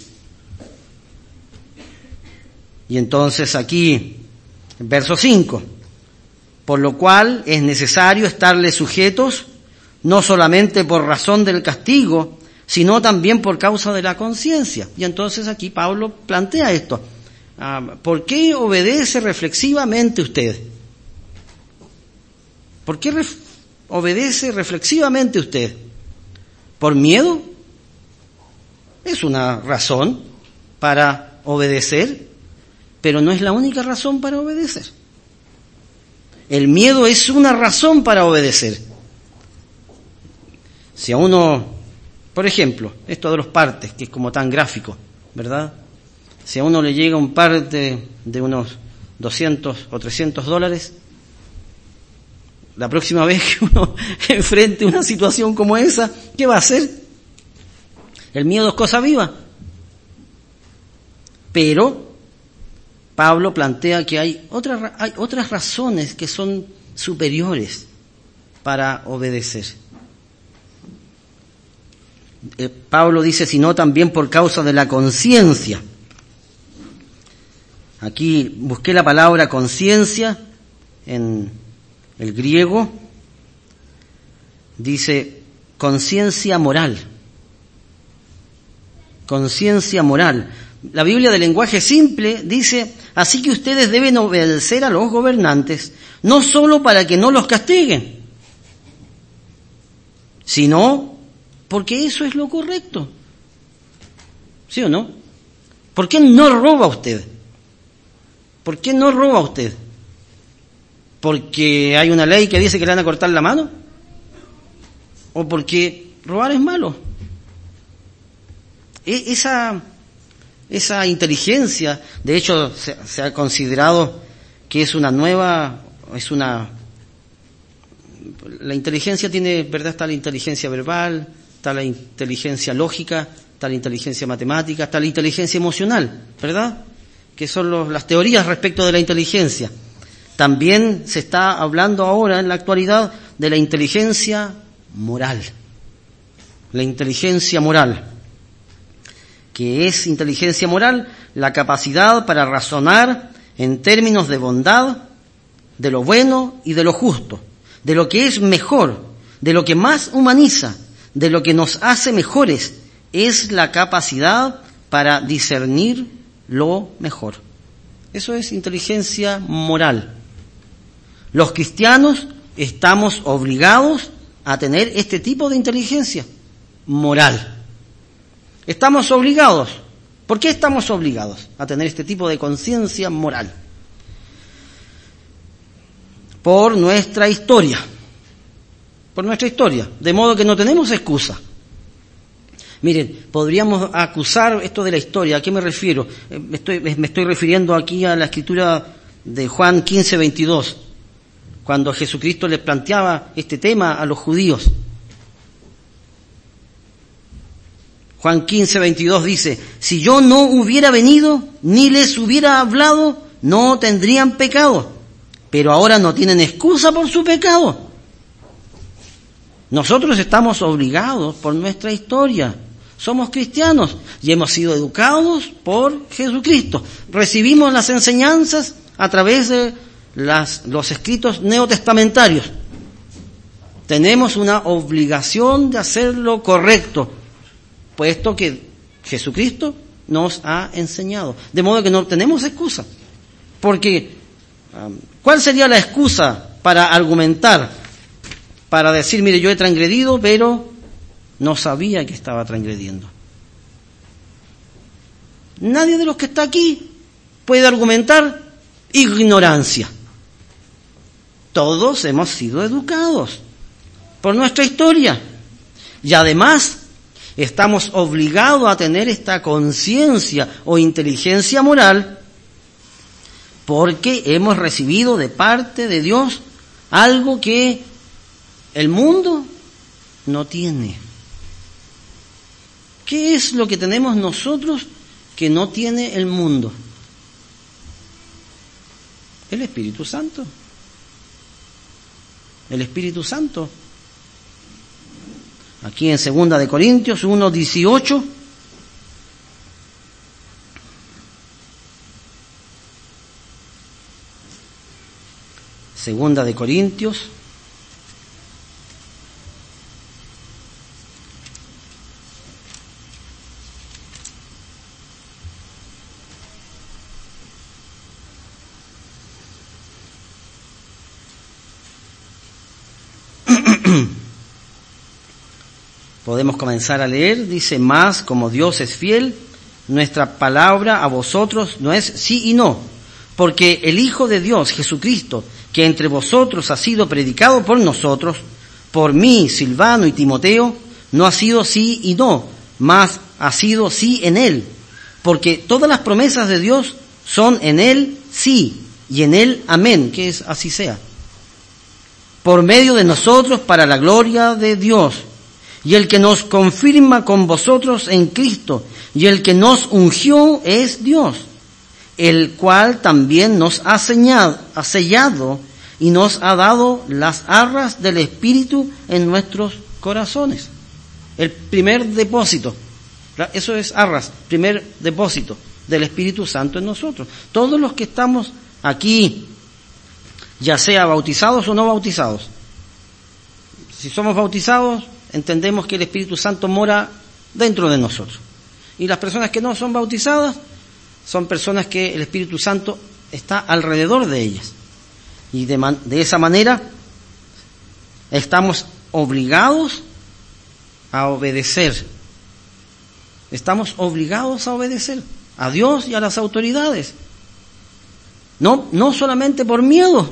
Y entonces aquí, en verso 5, por lo cual es necesario estarle sujetos, no solamente por razón del castigo, sino también por causa de la conciencia. Y entonces aquí Pablo plantea esto. ¿Por qué obedece reflexivamente usted? ¿Por qué obedece reflexivamente usted? ¿Por miedo? Es una razón para obedecer, pero no es la única razón para obedecer. El miedo es una razón para obedecer. Si a uno, por ejemplo, esto de los partes, que es como tan gráfico, ¿verdad? Si a uno le llega un parte de unos $200 o $300, la próxima vez que uno enfrente una situación como esa, ¿qué va a hacer? El miedo es cosa viva. Pero Pablo plantea que hay otras razones que son superiores para obedecer. Pablo dice, sino también por causa de la conciencia. Aquí busqué la palabra conciencia en el griego. Dice conciencia moral. Conciencia moral. La Biblia de lenguaje simple dice, así que ustedes deben obedecer a los gobernantes, no solo para que no los castiguen, sino porque eso es lo correcto. ¿Sí o no? ¿Por qué no roba usted? ¿Por qué no roba usted? ¿Porque hay una ley que dice que le van a cortar la mano? ¿O porque robar es malo? Esa inteligencia, de hecho, se ha considerado que es una nueva, la inteligencia tiene, ¿verdad? Está la inteligencia verbal, está la inteligencia lógica, está la inteligencia matemática, está la inteligencia emocional, ¿verdad? Que son las teorías respecto de la inteligencia. También se está hablando ahora, en la actualidad, de la inteligencia moral. La inteligencia moral. ¿Qué es inteligencia moral? La capacidad para razonar en términos de bondad, de lo bueno y de lo justo, de lo que es mejor, de lo que más humaniza, de lo que nos hace mejores. Es la capacidad para discernir lo mejor. Eso es inteligencia moral. Los cristianos estamos obligados a tener este tipo de inteligencia moral. Estamos obligados. ¿Por qué estamos obligados a tener este tipo de conciencia moral? Por nuestra historia. Por nuestra historia. De modo que no tenemos excusa. Miren, podríamos acusar esto de la historia. ¿A qué me refiero? Me estoy refiriendo aquí a la escritura de Juan 15:22, cuando Jesucristo les planteaba este tema a los judíos. Juan 15:22 dice, si yo no hubiera venido, ni les hubiera hablado, no tendrían pecado. Pero ahora no tienen excusa por su pecado. Nosotros estamos obligados por nuestra historia. Somos cristianos y hemos sido educados por Jesucristo. Recibimos las enseñanzas a través de los escritos neotestamentarios. Tenemos una obligación de hacer lo correcto, puesto que Jesucristo nos ha enseñado. De modo que no tenemos excusa. Porque, ¿cuál sería la excusa para argumentar? Para decir, mire, yo he transgredido, pero no sabía que estaba transgrediendo. Nadie de los que está aquí puede argumentar ignorancia. Todos hemos sido educados por nuestra historia. Y además, estamos obligados a tener esta conciencia o inteligencia moral porque hemos recibido de parte de Dios algo que el mundo no tiene. ¿Qué es lo que tenemos nosotros que no tiene el mundo? El Espíritu Santo. El Espíritu Santo. Aquí en 2 de Corintios 1:18. Segunda de Corintios. Podemos comenzar a leer, dice, más como Dios es fiel, nuestra palabra a vosotros no es sí y no, porque el Hijo de Dios, Jesucristo, que entre vosotros ha sido predicado por nosotros, por mí, Silvano y Timoteo, no ha sido sí y no, mas ha sido sí en Él, porque todas las promesas de Dios son en Él sí y en Él amén, que es así sea, por medio de nosotros para la gloria de Dios. Y el que nos confirma con vosotros en Cristo, y el que nos ungió es Dios, el cual también nos ha sellado y nos ha dado las arras del Espíritu en nuestros corazones. El primer depósito, eso es arras, primer depósito del Espíritu Santo en nosotros. Todos los que estamos aquí, ya sea bautizados o no bautizados. Si somos bautizados, entendemos que el Espíritu Santo mora dentro de nosotros. Y las personas que no son bautizadas son personas que el Espíritu Santo está alrededor de ellas. Y de esa manera estamos obligados a obedecer. Estamos obligados a obedecer a Dios y a las autoridades. No solamente por miedo,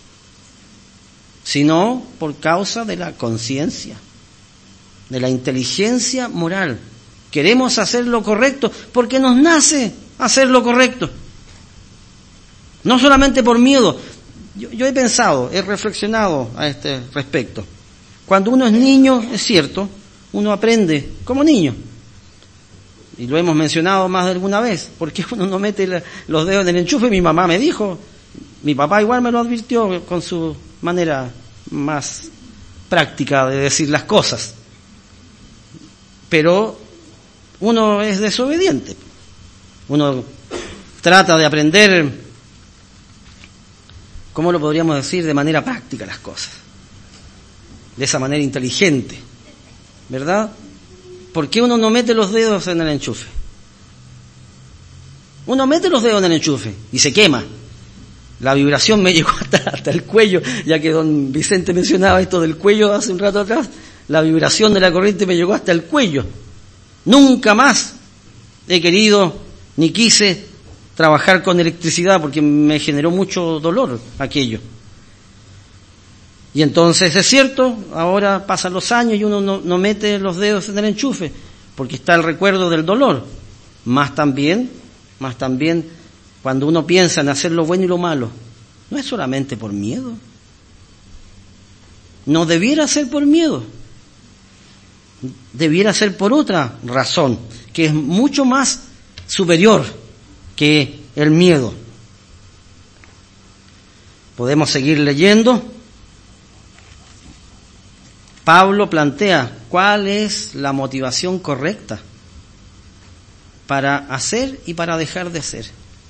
sino por causa de la conciencia, de la inteligencia moral. Queremos hacer lo correcto porque nos nace hacer lo correcto. No solamente por miedo. Yo he pensado, he reflexionado a este respecto. Cuando uno es niño, es cierto, uno aprende como niño. Y lo hemos mencionado más de alguna vez. ¿Por qué uno no mete los dedos en el enchufe? Mi mamá me dijo, mi papá igual me lo advirtió con su manera más práctica de decir las cosas. Pero uno es desobediente. Uno trata de aprender, ¿cómo lo podríamos decir? De manera práctica las cosas. De esa manera inteligente. ¿Verdad? ¿Por qué uno no mete los dedos en el enchufe? Uno mete los dedos en el enchufe y se quema. La vibración me llegó hasta el cuello, ya que don Vicente mencionaba esto del cuello hace un rato atrás. La vibración de la corriente me llegó hasta el cuello. Nunca más he querido ni quise trabajar con electricidad porque me generó mucho dolor aquello. Y entonces es cierto, ahora pasan los años y uno no mete los dedos en el enchufe porque está el recuerdo del dolor. Más también cuando uno piensa en hacer lo bueno y lo malo, no es solamente por miedo. No debiera ser por miedo. Debiera ser por otra razón, que es mucho más superior que el miedo. Podemos seguir leyendo. Pablo plantea cuál es la motivación correcta para hacer y para dejar de hacer.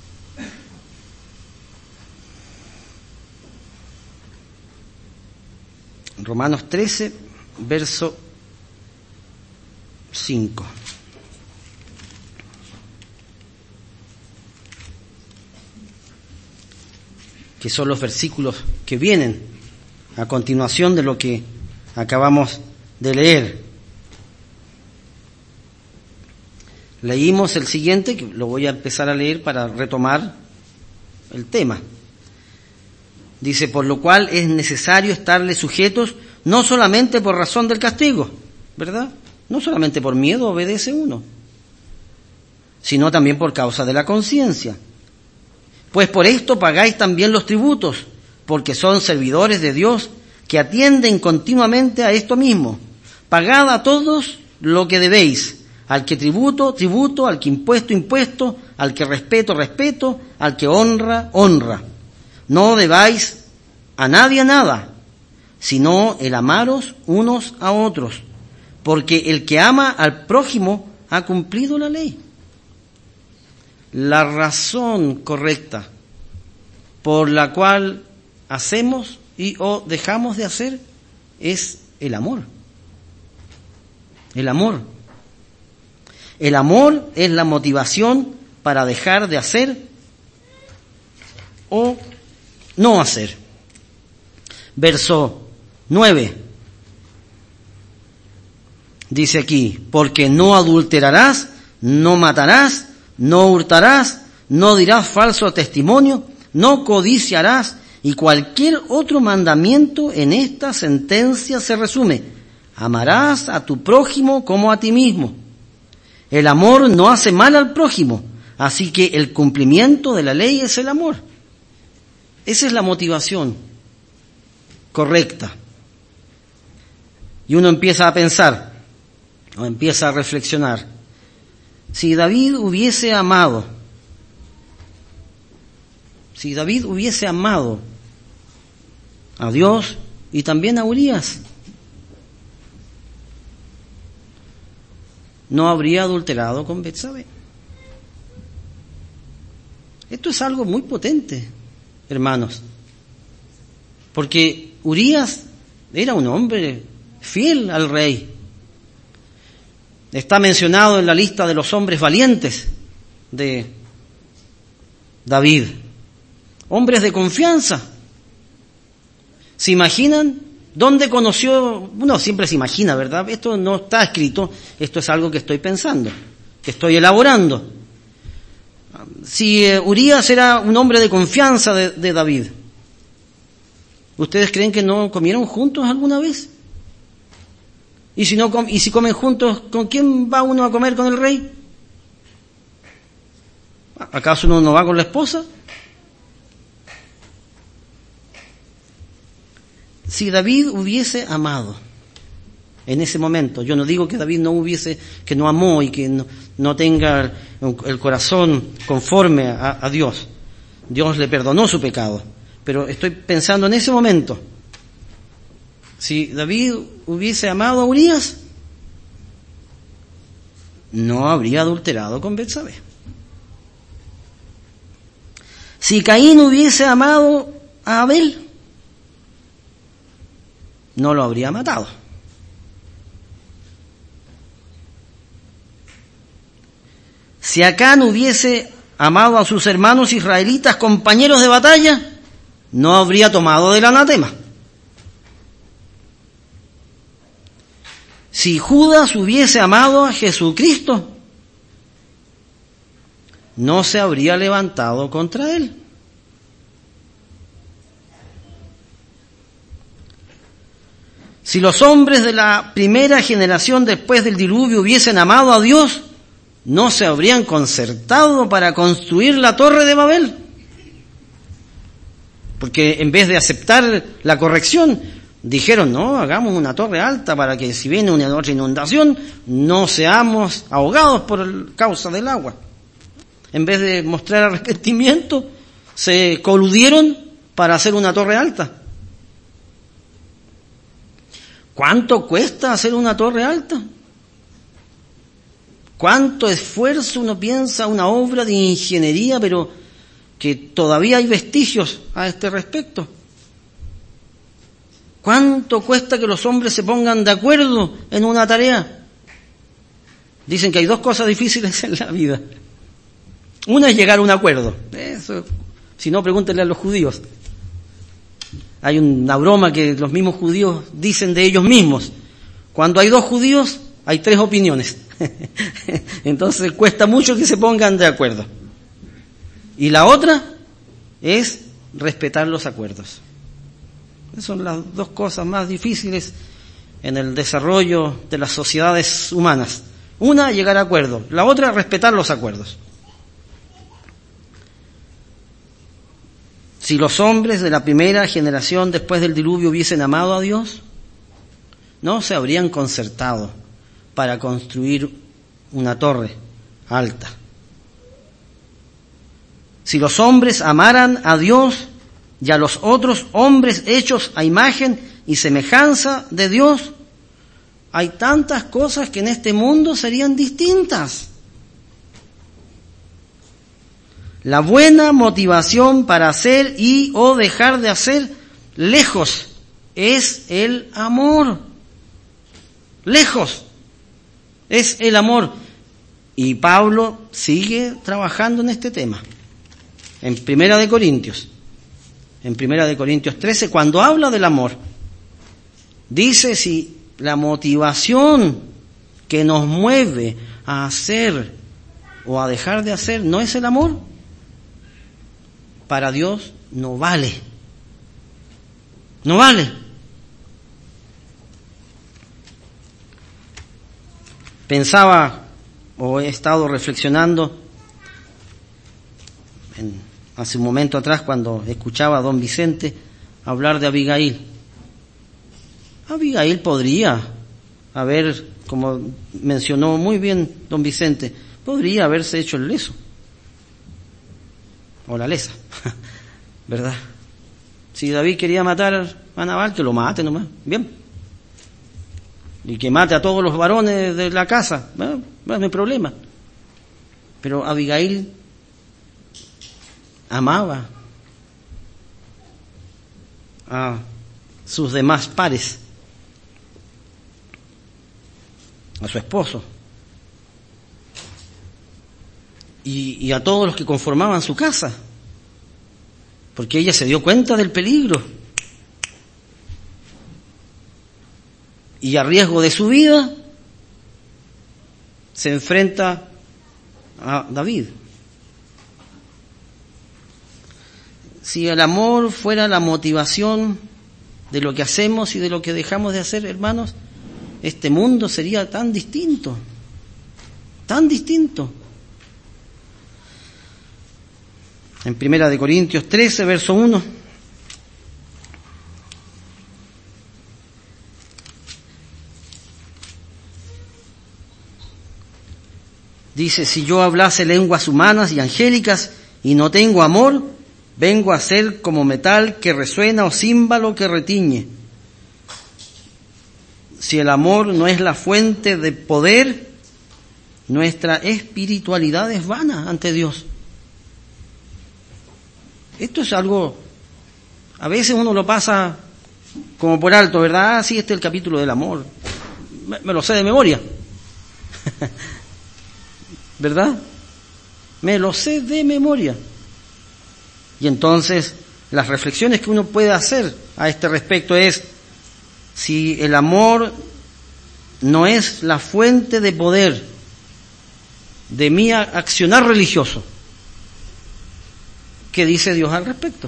Romanos 13, verso 5. Que son los versículos que vienen a continuación de lo que acabamos de leer. Leímos el siguiente, que lo voy a empezar a leer para retomar el tema. Dice, por lo cual es necesario estarle sujetos, no solamente por razón del castigo, ¿verdad? No solamente por miedo obedece uno, sino también por causa de la conciencia. Pues por esto pagáis también los tributos, porque son servidores de Dios que atienden continuamente a esto mismo. Pagad a todos lo que debéis, al que tributo, tributo, al que impuesto, impuesto, al que respeto, respeto, al que honra, honra. No debáis a nadie nada, sino el amaros unos a otros, porque el que ama al prójimo ha cumplido la ley. La razón correcta por la cual hacemos y o dejamos de hacer es el amor. El amor. El amor es la motivación para dejar de hacer o no hacer. Verso 9. Dice aquí, porque no adulterarás, no matarás, no hurtarás, no dirás falso testimonio, no codiciarás, y cualquier otro mandamiento en esta sentencia se resume: amarás a tu prójimo como a ti mismo. El amor no hace mal al prójimo, así que el cumplimiento de la ley es el amor. Esa es la motivación correcta. Y uno empieza a pensar, o empieza a reflexionar, si David hubiese amado a Dios y también a Urías, no habría adulterado con Betsabé. Esto es algo muy potente, hermanos, porque Urías era un hombre fiel al rey. Está mencionado en la lista de los hombres valientes de David. Hombres de confianza. ¿Se imaginan dónde conoció? Uno siempre se imagina, ¿verdad? Esto no está escrito, esto es algo que estoy pensando, que estoy elaborando. Si Urías era un hombre de confianza de David, ¿ustedes creen que no comieron juntos alguna vez? Y si comen juntos, ¿con quién va uno a comer con el rey? ¿Acaso uno no va con la esposa? Si David hubiese amado en ese momento, yo no digo que David que no amó y que no tenga el corazón conforme a Dios. Dios le perdonó su pecado, pero estoy pensando en ese momento. Si David hubiese amado a Urías, no habría adulterado con Betsabé. Si Caín hubiese amado a Abel, no lo habría matado. Si Acán hubiese amado a sus hermanos israelitas, compañeros de batalla, no habría tomado del anatema. Si Judas hubiese amado a Jesucristo, no se habría levantado contra él. Si los hombres de la primera generación después del diluvio hubiesen amado a Dios, no se habrían concertado para construir la torre de Babel. Porque en vez de aceptar la corrección, dijeron, no, hagamos una torre alta para que si viene una otra inundación, no seamos ahogados por causa del agua. En vez de mostrar arrepentimiento, se coludieron para hacer una torre alta. ¿Cuánto cuesta hacer una torre alta? ¿Cuánto esfuerzo uno piensa una obra de ingeniería, pero que todavía hay vestigios a este respecto? ¿Cuánto cuesta que los hombres se pongan de acuerdo en una tarea? Dicen que hay dos cosas difíciles en la vida. Una es llegar a un acuerdo. Eso, si no, pregúntenle a los judíos. Hay una broma que los mismos judíos dicen de ellos mismos. Cuando hay dos judíos, hay tres opiniones. Entonces cuesta mucho que se pongan de acuerdo. Y la otra es respetar los acuerdos. Esas son las dos cosas más difíciles en el desarrollo de las sociedades humanas. Una, llegar a acuerdos. La otra, respetar los acuerdos. Si los hombres de la primera generación después del diluvio hubiesen amado a Dios, no se habrían concertado para construir una torre alta. Si los hombres amaran a Dios y a los otros hombres hechos a imagen y semejanza de Dios, hay tantas cosas que en este mundo serían distintas. La buena motivación para hacer y o dejar de hacer, lejos, es el amor. Lejos, es el amor. Y Pablo sigue trabajando en este tema. En Primera de Corintios 13, cuando habla del amor, dice si la motivación que nos mueve a hacer o a dejar de hacer no es el amor, para Dios no vale. No vale. Pensaba o he estado reflexionando hace un momento atrás cuando escuchaba a don Vicente hablar de Abigail. Abigail podría haber, como mencionó muy bien don Vicente, podría haberse hecho el leso. O la lesa, ¿verdad? Si David quería matar a Nabal, que lo mate nomás, bien. Y que mate a todos los varones de la casa, no hay problema. Pero Abigail amaba a sus demás pares, a su esposo y a todos los que conformaban su casa, porque ella se dio cuenta del peligro y a riesgo de su vida se enfrenta a David. Si el amor fuera la motivación de lo que hacemos y de lo que dejamos de hacer, hermanos, este mundo sería tan distinto, tan distinto. En 1 Corintios 13, verso 1. Dice, si yo hablase lenguas humanas y angélicas y no tengo amor, vengo a ser como metal que resuena o címbalo que retiñe. Si el amor no es la fuente de poder, nuestra espiritualidad es vana ante Dios. Esto es algo, a veces uno lo pasa como por alto, ¿verdad? Sí, este es el capítulo del amor. Me lo sé de memoria. ¿Verdad? Me lo sé de memoria. Y entonces, las reflexiones que uno puede hacer a este respecto es, si el amor no es la fuente de poder de mi accionar religioso, ¿qué dice Dios al respecto?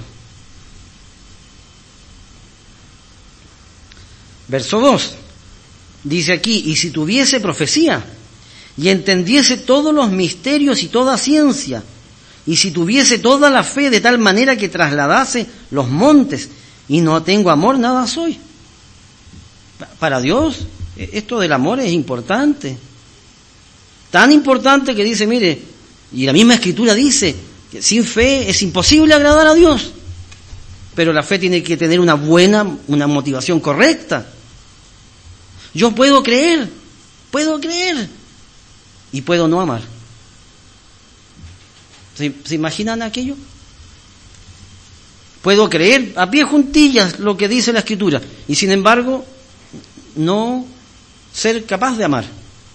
Verso 2, dice aquí, y si tuviese profecía, y entendiese todos los misterios y toda ciencia, y si tuviese toda la fe de tal manera que trasladase los montes, y no tengo amor, nada soy. Para Dios, esto del amor es importante. Tan importante que dice, mire, y la misma Escritura dice, que sin fe es imposible agradar a Dios. Pero la fe tiene que tener una motivación correcta. Yo puedo creer, y puedo no amar. ¿Se imaginan aquello? Puedo creer a pie juntillas lo que dice la Escritura, y sin embargo, no ser capaz de amar.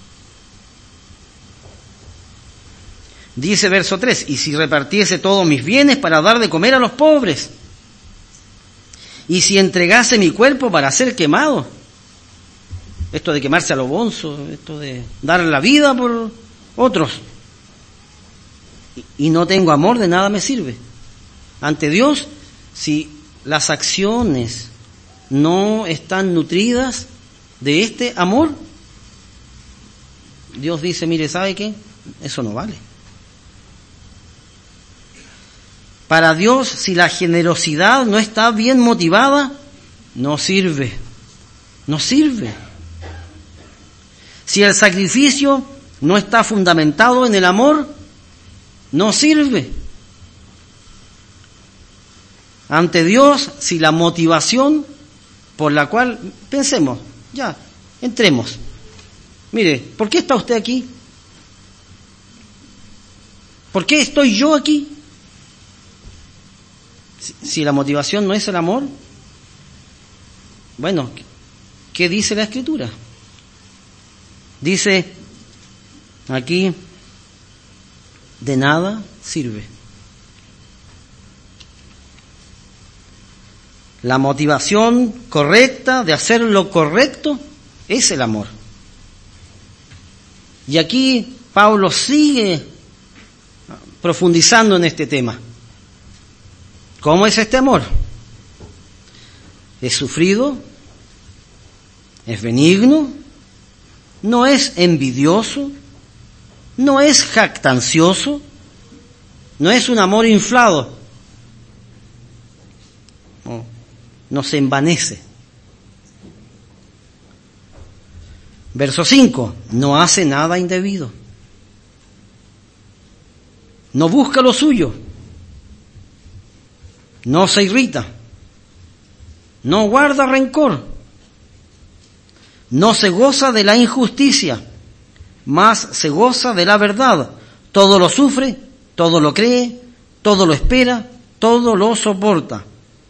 Dice verso 3, y si repartiese todos mis bienes para dar de comer a los pobres, y si entregase mi cuerpo para ser quemado, esto de quemarse a lo bonzo, esto de dar la vida por otros, y no tengo amor, de nada me sirve. Ante Dios, si las acciones no están nutridas de este amor, Dios dice, mire, ¿sabe qué? Eso no vale. Para Dios, si la generosidad no está bien motivada, no sirve. No sirve. Si el sacrificio no está fundamentado en el amor, no sirve. Ante Dios, si la motivación por la cual, pensemos, ya, entremos. Mire, ¿por qué está usted aquí? ¿Por qué estoy yo aquí? Si la motivación no es el amor, bueno, ¿qué dice la Escritura? Dice aquí, de nada sirve. La motivación correcta de hacer lo correcto es el amor. Y aquí Pablo sigue profundizando en este tema. ¿Cómo es este amor? Es sufrido, es benigno, no es envidioso, no es jactancioso, no es un amor inflado, no se envanece. Verso 5, no hace nada indebido, no busca lo suyo, no se irrita, no guarda rencor, no se goza de la injusticia, mas se goza de la verdad. Todo lo sufre, todo lo cree, todo lo espera, todo lo soporta.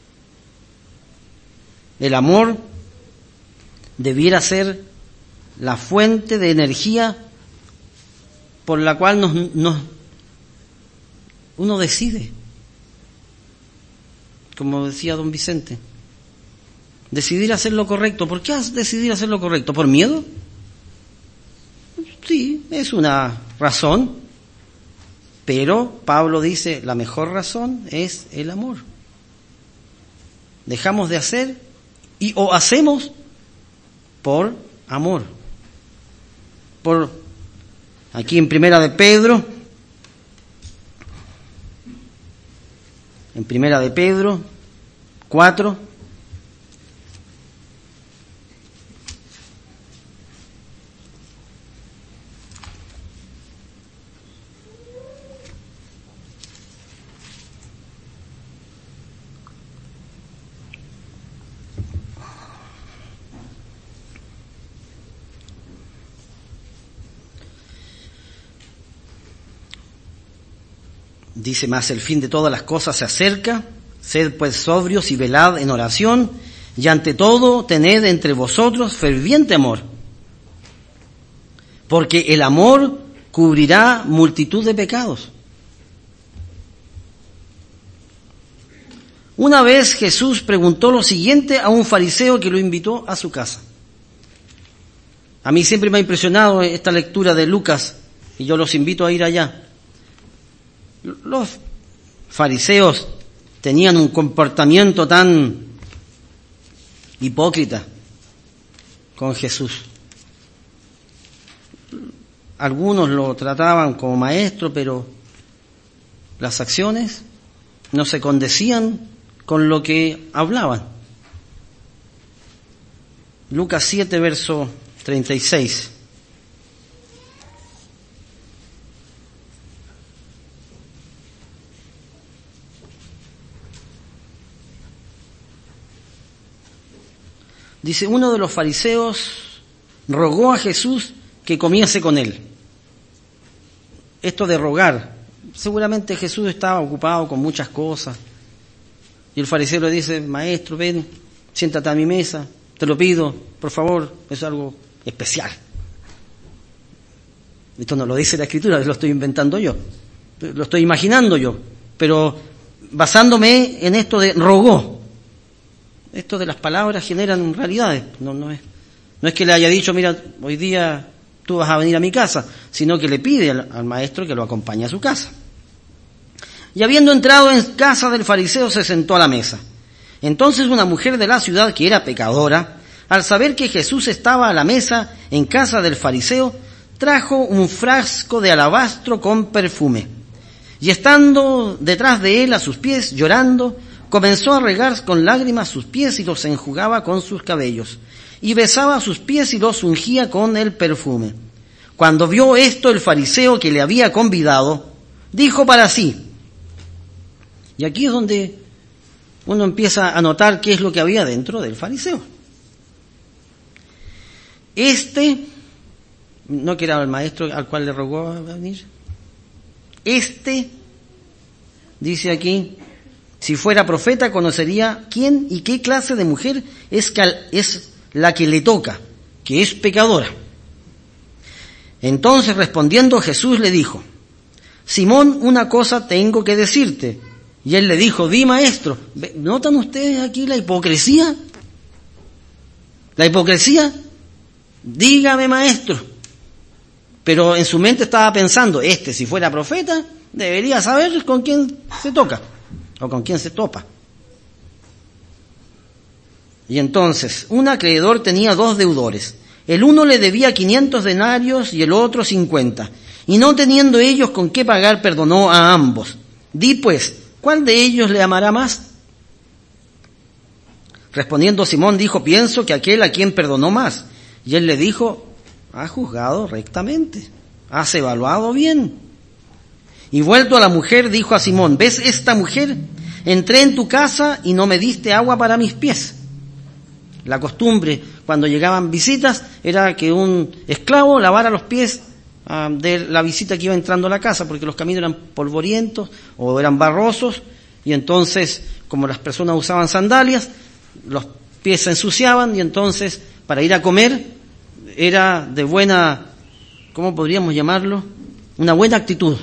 El amor debiera ser la fuente de energía por la cual uno decide. Como decía don Vicente, decidir hacer lo correcto. ¿Por qué decidir hacer lo correcto? ¿Por miedo? Sí, es una razón, pero Pablo dice, la mejor razón es el amor. Dejamos de hacer o hacemos por amor. Aquí en Primera de Pedro 4, dice más, el fin de todas las cosas se acerca, sed pues sobrios y velad en oración, y ante todo tened entre vosotros ferviente amor, porque el amor cubrirá multitud de pecados. Una vez Jesús preguntó lo siguiente a un fariseo que lo invitó a su casa. A mí siempre me ha impresionado esta lectura de Lucas, y yo los invito a ir allá. Los fariseos tenían un comportamiento tan hipócrita con Jesús. Algunos lo trataban como maestro, pero las acciones no se condecían con lo que hablaban. Lucas 7, verso 36. Dice, uno de los fariseos rogó a Jesús que comiese con él. Esto de rogar, seguramente Jesús estaba ocupado con muchas cosas. Y el fariseo le dice, maestro, ven, siéntate a mi mesa, te lo pido, por favor, es algo especial. Esto no lo dice la Escritura, lo estoy inventando yo, lo estoy imaginando yo, pero basándome en esto de rogó. Esto de las palabras generan realidades. No es que le haya dicho, mira, hoy día tú vas a venir a mi casa, sino que le pide al maestro que lo acompañe a su casa. Y habiendo entrado en casa del fariseo, se sentó a la mesa. Entonces una mujer de la ciudad, que era pecadora, al saber que Jesús estaba a la mesa en casa del fariseo, trajo un frasco de alabastro con perfume. Y estando detrás de él a sus pies, llorando, comenzó a regar con lágrimas sus pies y los enjugaba con sus cabellos, y besaba sus pies y los ungía con el perfume. Cuando vio esto el fariseo que le había convidado, dijo para sí, y aquí es donde uno empieza a notar qué es lo que había dentro del fariseo. No que era el maestro al cual le rogó a venir, dice aquí, si fuera profeta conocería quién y qué clase de mujer es la que le toca, que es pecadora. Entonces respondiendo Jesús le dijo, Simón, una cosa tengo que decirte. Y él le dijo, di maestro. ¿Notan ustedes aquí la hipocresía? La hipocresía, dígame maestro. Pero en su mente estaba pensando, si fuera profeta, debería saber con quién se toca. O con quién se topa. Y entonces, un acreedor tenía 2 deudores. El uno le debía 500 denarios y el otro 50. Y no teniendo ellos con qué pagar, perdonó a ambos. Di pues, ¿cuál de ellos le amará más? Respondiendo Simón dijo, pienso que aquel a quien perdonó más. Y él le dijo, has juzgado rectamente, has evaluado bien. Y vuelto a la mujer, dijo a Simón, ¿ves esta mujer? Entré en tu casa y no me diste agua para mis pies. La costumbre, cuando llegaban visitas, era que un esclavo lavara los pies de la visita que iba entrando a la casa, porque los caminos eran polvorientos o eran barrosos, y entonces, como las personas usaban sandalias, los pies se ensuciaban, y entonces, para ir a comer, era de buena, ¿cómo podríamos llamarlo? Una buena actitud,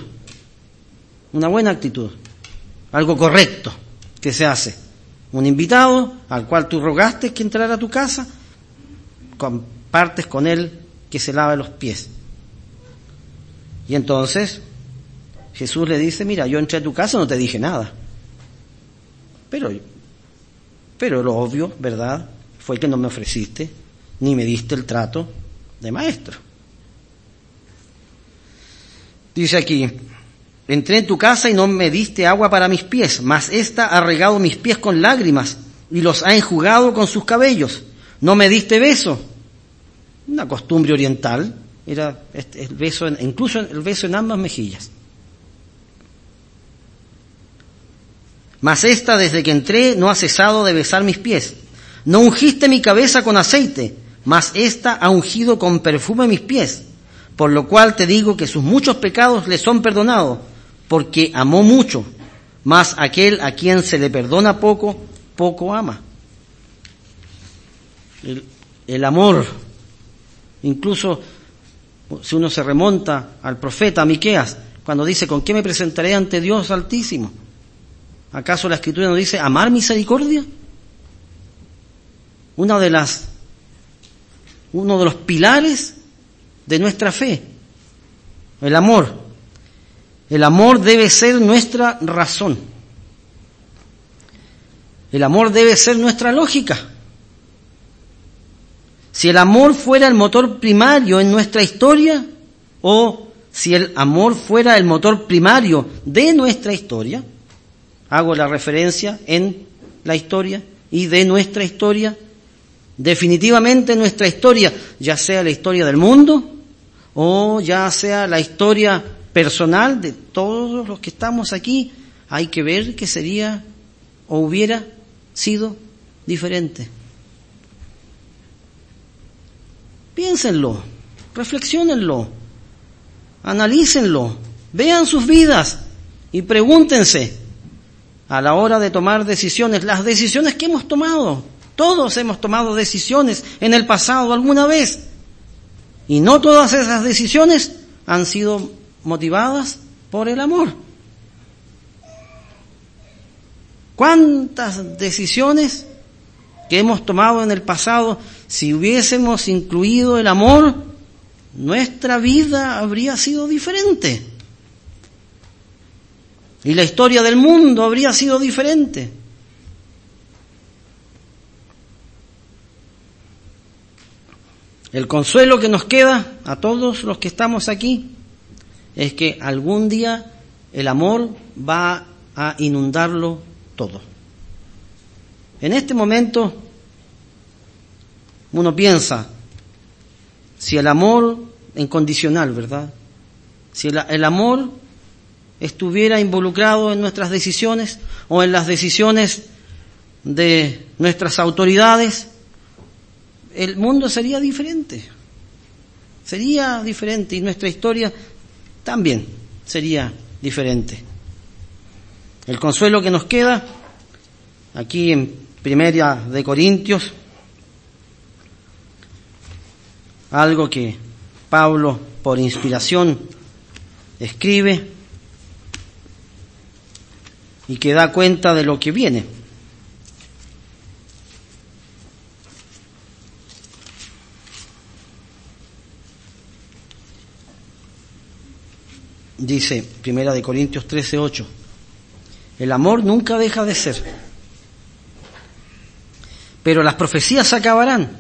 algo correcto que se hace. Un invitado al cual tú rogaste que entrara a tu casa, compartes con él que se lave los pies. Y entonces Jesús le dice, mira, yo entré a tu casa, no te dije nada. Pero lo obvio, ¿verdad?, fue que no me ofreciste ni me diste el trato de maestro. Dice aquí, entré en tu casa y no me diste agua para mis pies, mas ésta ha regado mis pies con lágrimas y los ha enjugado con sus cabellos. No me diste beso. Una costumbre oriental, era el beso, incluso el beso en ambas mejillas. Mas ésta, desde que entré, no ha cesado de besar mis pies. No ungiste mi cabeza con aceite, mas ésta ha ungido con perfume mis pies. Por lo cual te digo que sus muchos pecados le son perdonados, porque amó mucho. Mas aquel a quien se le perdona poco, poco ama. El amor, incluso si uno se remonta al profeta Miqueas, cuando dice, ¿con qué me presentaré ante Dios Altísimo? ¿Acaso la Escritura nos dice amar misericordia? Uno de los pilares de nuestra fe, el amor. El amor debe ser nuestra razón. El amor debe ser nuestra lógica. Si el amor fuera el motor primario en nuestra historia, o si el amor fuera el motor primario de nuestra historia, hago la referencia en la historia y de nuestra historia, definitivamente nuestra historia, ya sea la historia del mundo o ya sea la historia personal de todos los que estamos aquí, hay que ver que sería o hubiera sido diferente. Piénsenlo, reflexiónenlo, analícenlo, vean sus vidas y pregúntense a la hora de tomar decisiones, las decisiones que hemos tomado. Todos hemos tomado decisiones en el pasado alguna vez, y no todas esas decisiones han sido motivadas por el amor. ¿Cuántas decisiones que hemos tomado en el pasado, si hubiésemos incluido el amor, nuestra vida habría sido diferente? Y la historia del mundo habría sido diferente. El consuelo que nos queda a todos los que estamos aquí es que algún día el amor va a inundarlo todo. En este momento uno piensa, si el amor incondicional, ¿verdad? Si el amor estuviera involucrado en nuestras decisiones o en las decisiones de nuestras autoridades, el mundo sería diferente y nuestra historia también sería diferente. El consuelo que nos queda aquí en Primera de Corintios, algo que Pablo por inspiración escribe y que da cuenta de lo que viene. Dice Primera de Corintios 13:8, el amor nunca deja de ser, pero las profecías acabarán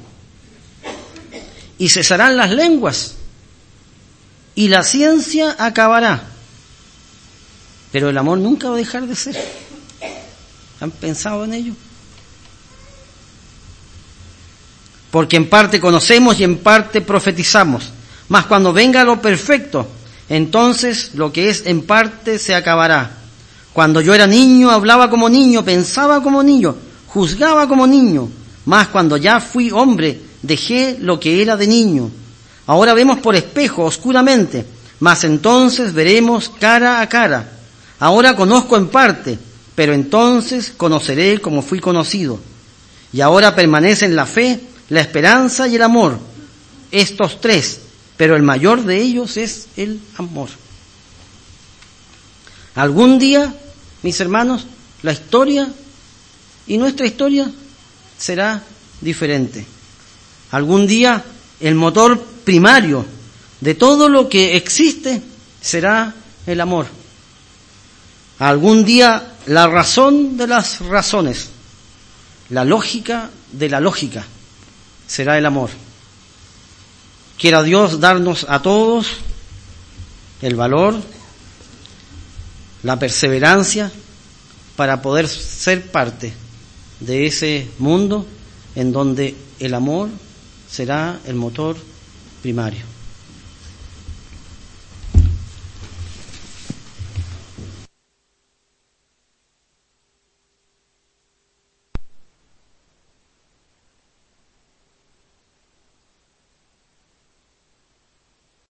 y cesarán las lenguas y la ciencia acabará, pero el amor nunca va a dejar de ser. ¿Han pensado en ello? Porque en parte conocemos y en parte profetizamos, mas cuando venga lo perfecto, entonces lo que es en parte se acabará. Cuando yo era niño, hablaba como niño, pensaba como niño, juzgaba como niño, mas cuando ya fui hombre, dejé lo que era de niño. Ahora vemos por espejo, oscuramente, mas entonces veremos cara a cara. Ahora conozco en parte, pero entonces conoceré como fui conocido. Y ahora permanecen la fe, la esperanza y el amor. Estos tres, pero el mayor de ellos es el amor. Algún día, mis hermanos, la historia y nuestra historia será diferente. Algún día el motor primario de todo lo que existe será el amor. Algún día la razón de las razones, la lógica de la lógica, será el amor. Quiera Dios darnos a todos el valor, la perseverancia para poder ser parte de ese mundo en donde el amor será el motor primario.